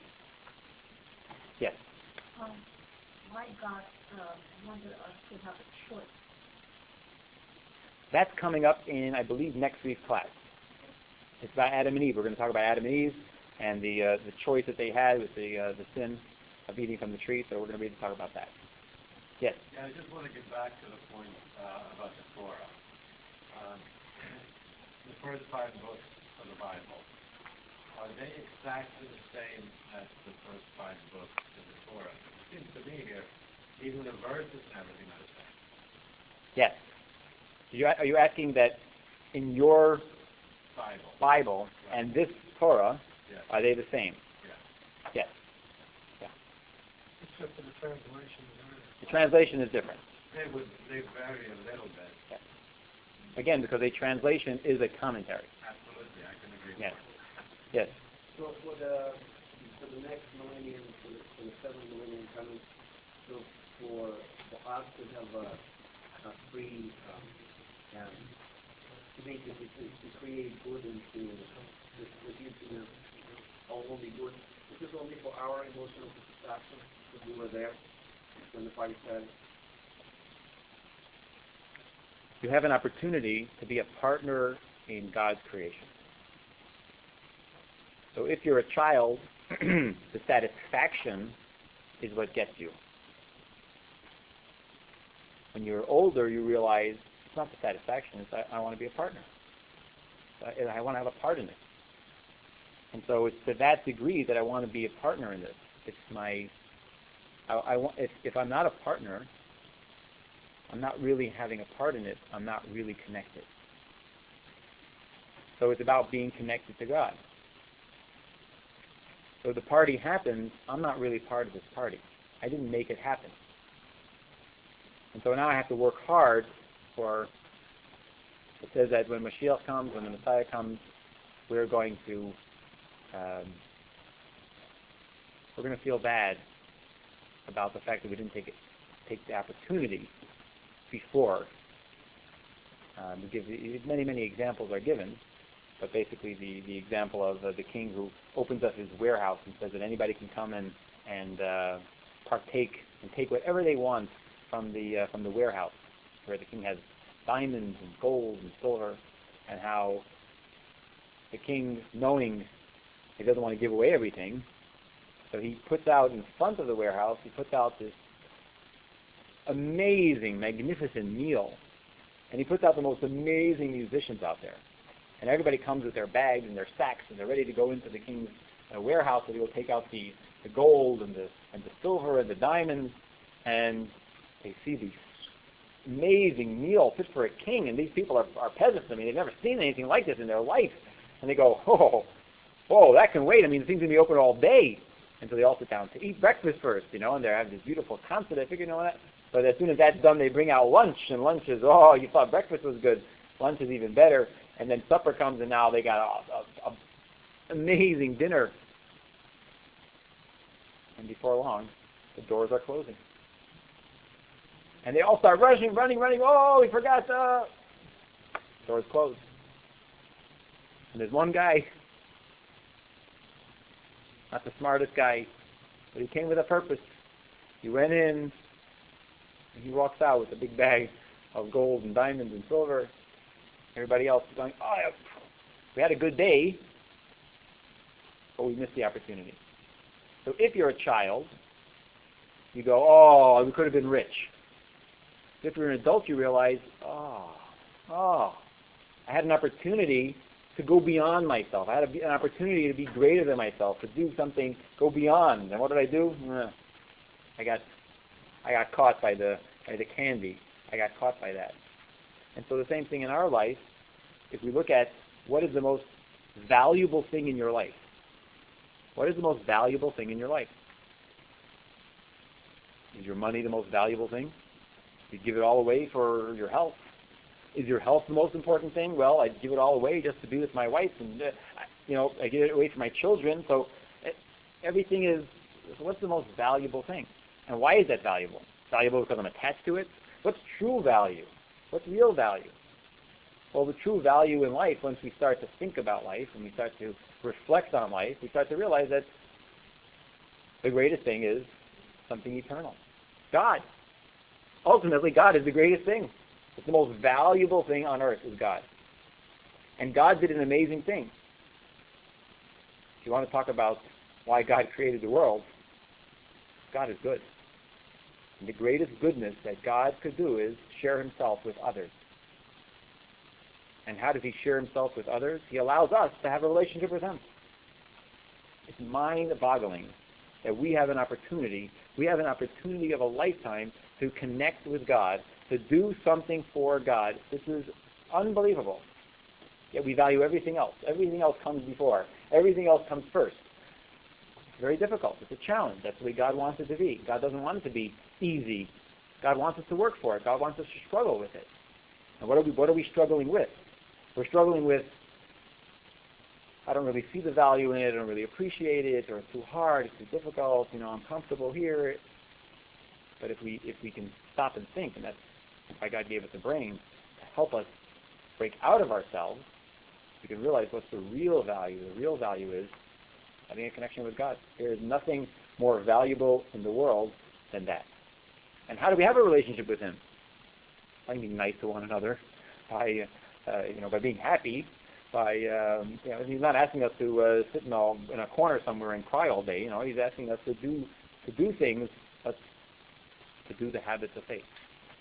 [SPEAKER 1] Yes?
[SPEAKER 6] Um, why God uh, wanted us to have a choice?
[SPEAKER 1] That's coming up in, I believe, next week's class. It's about Adam and Eve. We're going to talk about Adam and Eve and the uh, the choice that they had with the uh, the sin of eating from the tree. So we're going to be able to talk about that. Yes?
[SPEAKER 7] Yeah, I just want to get back to the point uh, about the Torah. Um, the first five books of the Bible, are they exactly the same as the first five books of the Torah? It seems to me here, Even the verses and everything are the same.
[SPEAKER 1] Yes. You, are you asking that in your
[SPEAKER 7] Bible.
[SPEAKER 1] Bible
[SPEAKER 7] Right.
[SPEAKER 1] and this Torah,
[SPEAKER 7] Yes.
[SPEAKER 1] are they the same?
[SPEAKER 7] Yes.
[SPEAKER 1] Yes.
[SPEAKER 4] Except for the translation.
[SPEAKER 1] The translation is different.
[SPEAKER 7] They would they vary a little bit.
[SPEAKER 1] Yes. Again, because a translation is a commentary.
[SPEAKER 7] Absolutely, I can agree.
[SPEAKER 1] Yes.
[SPEAKER 7] With
[SPEAKER 1] Yes.
[SPEAKER 11] So for the for the next millennium, for the, for the seventh millennium coming, so for for us to have a, a free um, and to make it to, to create good and to to produce you know, all only good. This is only for our emotional satisfaction because we were there when the party started.
[SPEAKER 1] You have an opportunity to be a partner in God's creation. So if you're a child, the satisfaction is what gets you. When you're older, you realize it's not the satisfaction, it's I, I want to be a partner. I, I want to have a part in it. And so it's to that degree that I want to be a partner in this. It's my, I, I want, if, if I'm not a partner, I'm not really having a part in it, I'm not really connected. So it's about being connected to God. So the party happens, I'm not really part of this party. I didn't make it happen. And so now I have to work hard for, it says that when Mashiach comes, when the Messiah comes, we're going to, um, we're going to feel bad about the fact that we didn't take it, take the opportunity before. Um, we give many, many examples are given, but basically the, the example of uh, the king who opens up his warehouse and says that anybody can come in and uh, partake and take whatever they want from the uh, from the warehouse, where the king has diamonds and gold and silver, and how the king, knowing he doesn't want to give away everything, so he puts out in front of the warehouse, he puts out this amazing, magnificent meal, and he puts out the most amazing musicians out there. And everybody comes with their bags and their sacks, and they're ready to go into the king's uh, warehouse, and they will take out the, the gold and the and the silver and the diamonds, and they see these amazing meal fit for a king, and these people are, are peasants. I mean, they've never seen anything like this in their life. And they go, oh, whoa, that can wait. I mean, the thing's going to be open all day. And so they all sit down to eat breakfast first, you know, and they have this beautiful concert. I figure, you know what? But as soon as that's done, they bring out lunch, and lunch is, oh, you thought breakfast was good. Lunch is even better. And then supper comes, and now they got a, a, a amazing dinner. And before long, the doors are closing. And they all start rushing, running, running. Oh, we forgot the doors closed. And there's one guy, not the smartest guy, but he came with a purpose. He went in, and he walks out with a big bag of gold and diamonds and silver. Everybody else is going, oh, we had a good day, but we missed the opportunity. So if you're a child, you go, oh, we could have been rich. If you're an adult, you realize, oh, oh, I had an opportunity to go beyond myself. I had a, an opportunity to be greater than myself, to do something, go beyond. And what did I do? Eh, I got, I got caught by the, by the candy. I got caught by that. And so the same thing in our life, if we look at what is the most valuable thing in your life, what is the most valuable thing in your life? Is your money the most valuable thing? You give it all away for your health. Is your health the most important thing? Well, I'd give it all away just to be with my wife, and uh, you know, I give it away for my children. So it, everything is. So what's the most valuable thing, and why is that valuable? Valuable because I'm attached to it. What's true value? What's real value? Well, the true value in life, once we start to think about life and we start to reflect on life, we start to realize that the greatest thing is something eternal. God. Ultimately, God is the greatest thing. It's the most valuable thing on earth is God. And God did an amazing thing. If you want to talk about why God created the world, God is good. And the greatest goodness that God could do is share himself with others. And how does he share himself with others? He allows us to have a relationship with him. It's mind-boggling that we have an opportunity We have an opportunity of a lifetime to connect with God, to do something for God. This is unbelievable. Yet we value everything else. Everything else comes before. Everything else comes first. It's very difficult. It's a challenge. That's the way God wants it to be. God doesn't want it to be easy. God wants us to work for it. God wants us to struggle with it. And what are we, what are we struggling with? We're struggling with, I don't really see the value in it, I don't really appreciate it, or it's too hard, it's too difficult, you know, I'm comfortable here. But if we if we can stop and think, and that's why God gave us a brain, to help us break out of ourselves, we can realize what's the real value. The real value is having a connection with God. There is nothing more valuable in the world than that. And how do we have a relationship with Him? By being nice to one another, by uh, you know, by being happy, by um, you know, He's not asking us to uh, sit in a, in a corner somewhere and cry all day. You know, He's asking us to do to do things, uh, to do the habits of faith.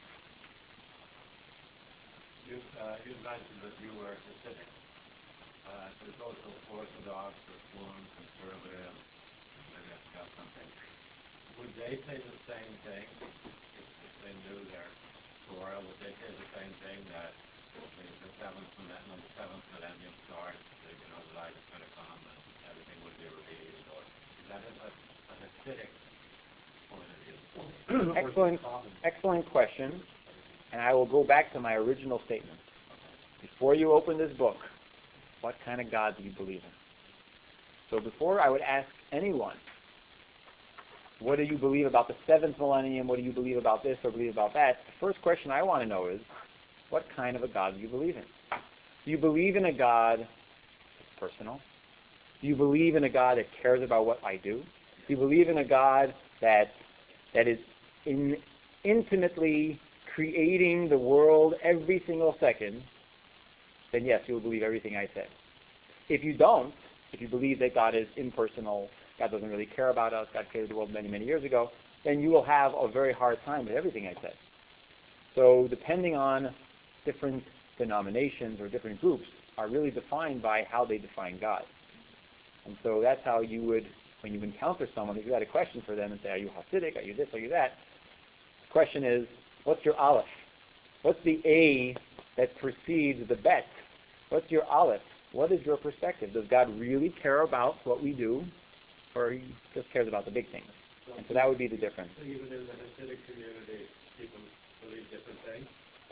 [SPEAKER 7] You uh, you mentioned that you were Hasidic. Uh, there's also Orthodox, Reform, Conservative. Maybe I forgot something. Would they say the same thing if, if they knew their Torah? Would they say the same thing that the, the seventh millennium, when the seventh millennium starts, that, you know, the light is going to come and everything will be revealed? Or is that a, a Hasidic point of view?
[SPEAKER 1] Excellent, excellent question. And I will go back to my original statement. Before you open this book, what kind of God do you believe in? So before I would ask anyone, what do you believe about the seventh millennium? What do you believe about this or believe about that? The first question I want to know is, what kind of a God do you believe in? Do you believe in a God that's personal? Do you believe in a God that cares about what I do? Do you believe in a God that that is in, intimately creating the world every single second? Then yes, you'll believe everything I said. If you don't, if you believe that God is impersonal, God doesn't really care about us, God created the world many, many years ago, then you will have a very hard time with everything I said. So depending on different denominations or different groups are really defined by how they define God. And so that's how you would, when you encounter someone, if you had a question for them and say, are you Hasidic, are you this, are you that? The question is, what's your aleph? What's the A that precedes the bet? What's your aleph? What is your perspective? Does God really care about what we do, or He just cares about the big things? And so that would be the difference.
[SPEAKER 7] So even in the Hasidic community, people believe different things?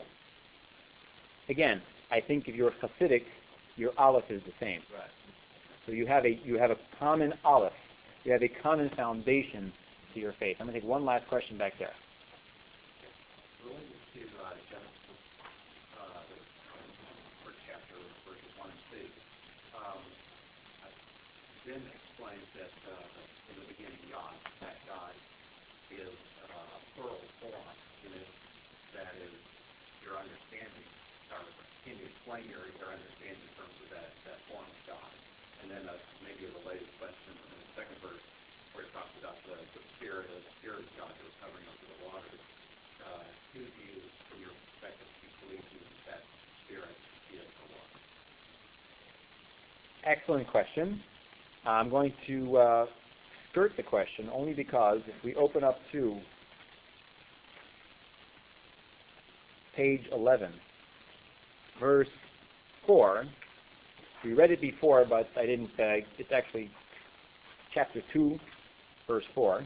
[SPEAKER 1] Again, I think if you're Hasidic, your aleph is the same.
[SPEAKER 7] Right.
[SPEAKER 1] So you have a you have a common aleph. You have a common foundation to your faith. I'm going to take one last question back there.
[SPEAKER 3] Related to uh, Genesis, uh, the first chapter, verses one and two, um, Ben explains that uh, in the beginning, God, that God is uh, a plural form. In it, that is your understanding. Or can you explain your, your understanding in terms of that, that form of God? And then uh, maybe a related question in the second verse, where it talks about the, the spirit of the spirit of God that was hovering over the waters. Uh, who do you, from your perspective, do you believe that spirit is the Lord?
[SPEAKER 1] Excellent question. I'm going to uh, skirt the question only because if we open up to page eleven, verse four, we read it before, but I didn't, uh, it's actually chapter two, verse four.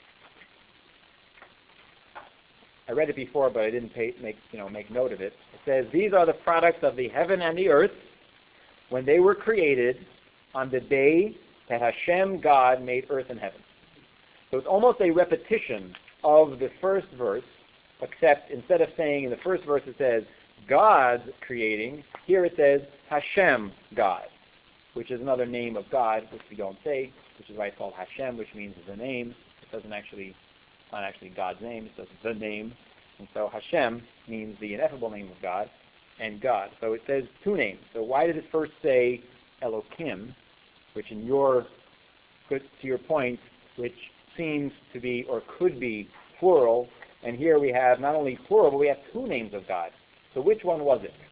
[SPEAKER 1] I read it before, but I didn't pay, make, you know, make note of it. It says, these are the products of the heaven and the earth when they were created on the day that Hashem, God, made earth and heaven. So it's almost a repetition of the first verse, except instead of saying in the first verse it says, God creating, here it says, Hashem, God, which is another name of God, which we don't say, which is why it's called Hashem, which means the name. It doesn't actually, it's not actually God's name, it's just the name. And so Hashem means the ineffable name of God, and God. So it says two names. So why did it first say Elohim, which in your, to your point, which seems to be or could be plural, and here we have not only plural, but we have two names of God. So which one was it?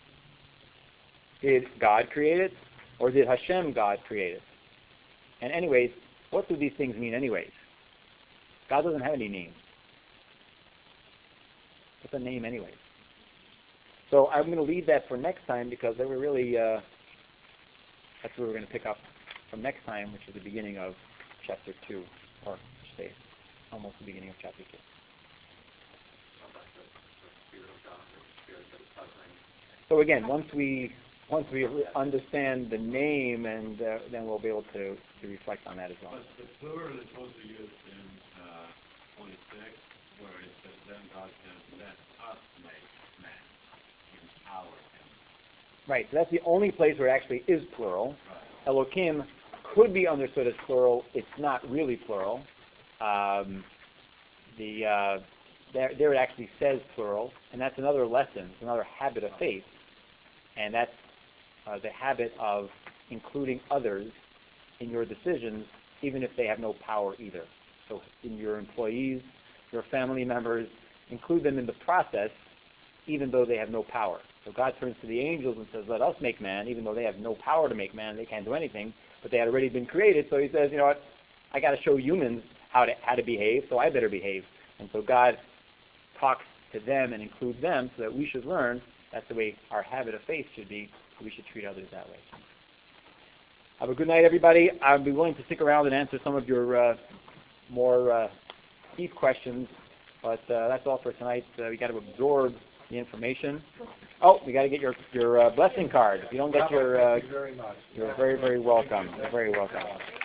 [SPEAKER 1] Did God create it, or did Hashem, God, create it? And anyways, what do these things mean anyways? God doesn't have any names. What's a name anyway? So I'm going to leave that for next time because they were really, uh, that's where we're going to pick up from next time, which is the beginning of chapter two, or say almost the beginning of chapter two. So again, once we once we understand the name, and uh, then we'll be able to, to reflect on that as well.
[SPEAKER 7] But the plural is also used in uh, twenty-six, where it says, then God says, let us make man, empower him.
[SPEAKER 1] Right, so that's the only place where it actually is plural.
[SPEAKER 7] Right.
[SPEAKER 1] Elohim could be understood as plural. It's not really plural. Um, the uh, there, there it actually says plural, and that's another lesson, it's another habit of faith, and that's uh, the habit of including others in your decisions, even if they have no power either. So in your employees, your family members, include them in the process, even though they have no power. So God turns to the angels and says, let us make man, even though they have no power to make man, they can't do anything, but they had already been created. So he says, you know what, I got to show humans how to how to behave, so I better behave. And so God talks to them and includes them so that we should learn. That's the way our habit of faith should be. We should treat others that way. Have a good night, everybody. I'll be willing to stick around and answer some of your uh, more uh, deep questions, but uh, that's all for tonight. Uh, we got to absorb the information. Oh, we got to get your your uh, blessing card. If you don't get your, uh,
[SPEAKER 8] Thank you very much.
[SPEAKER 1] you're very very welcome. You're very welcome.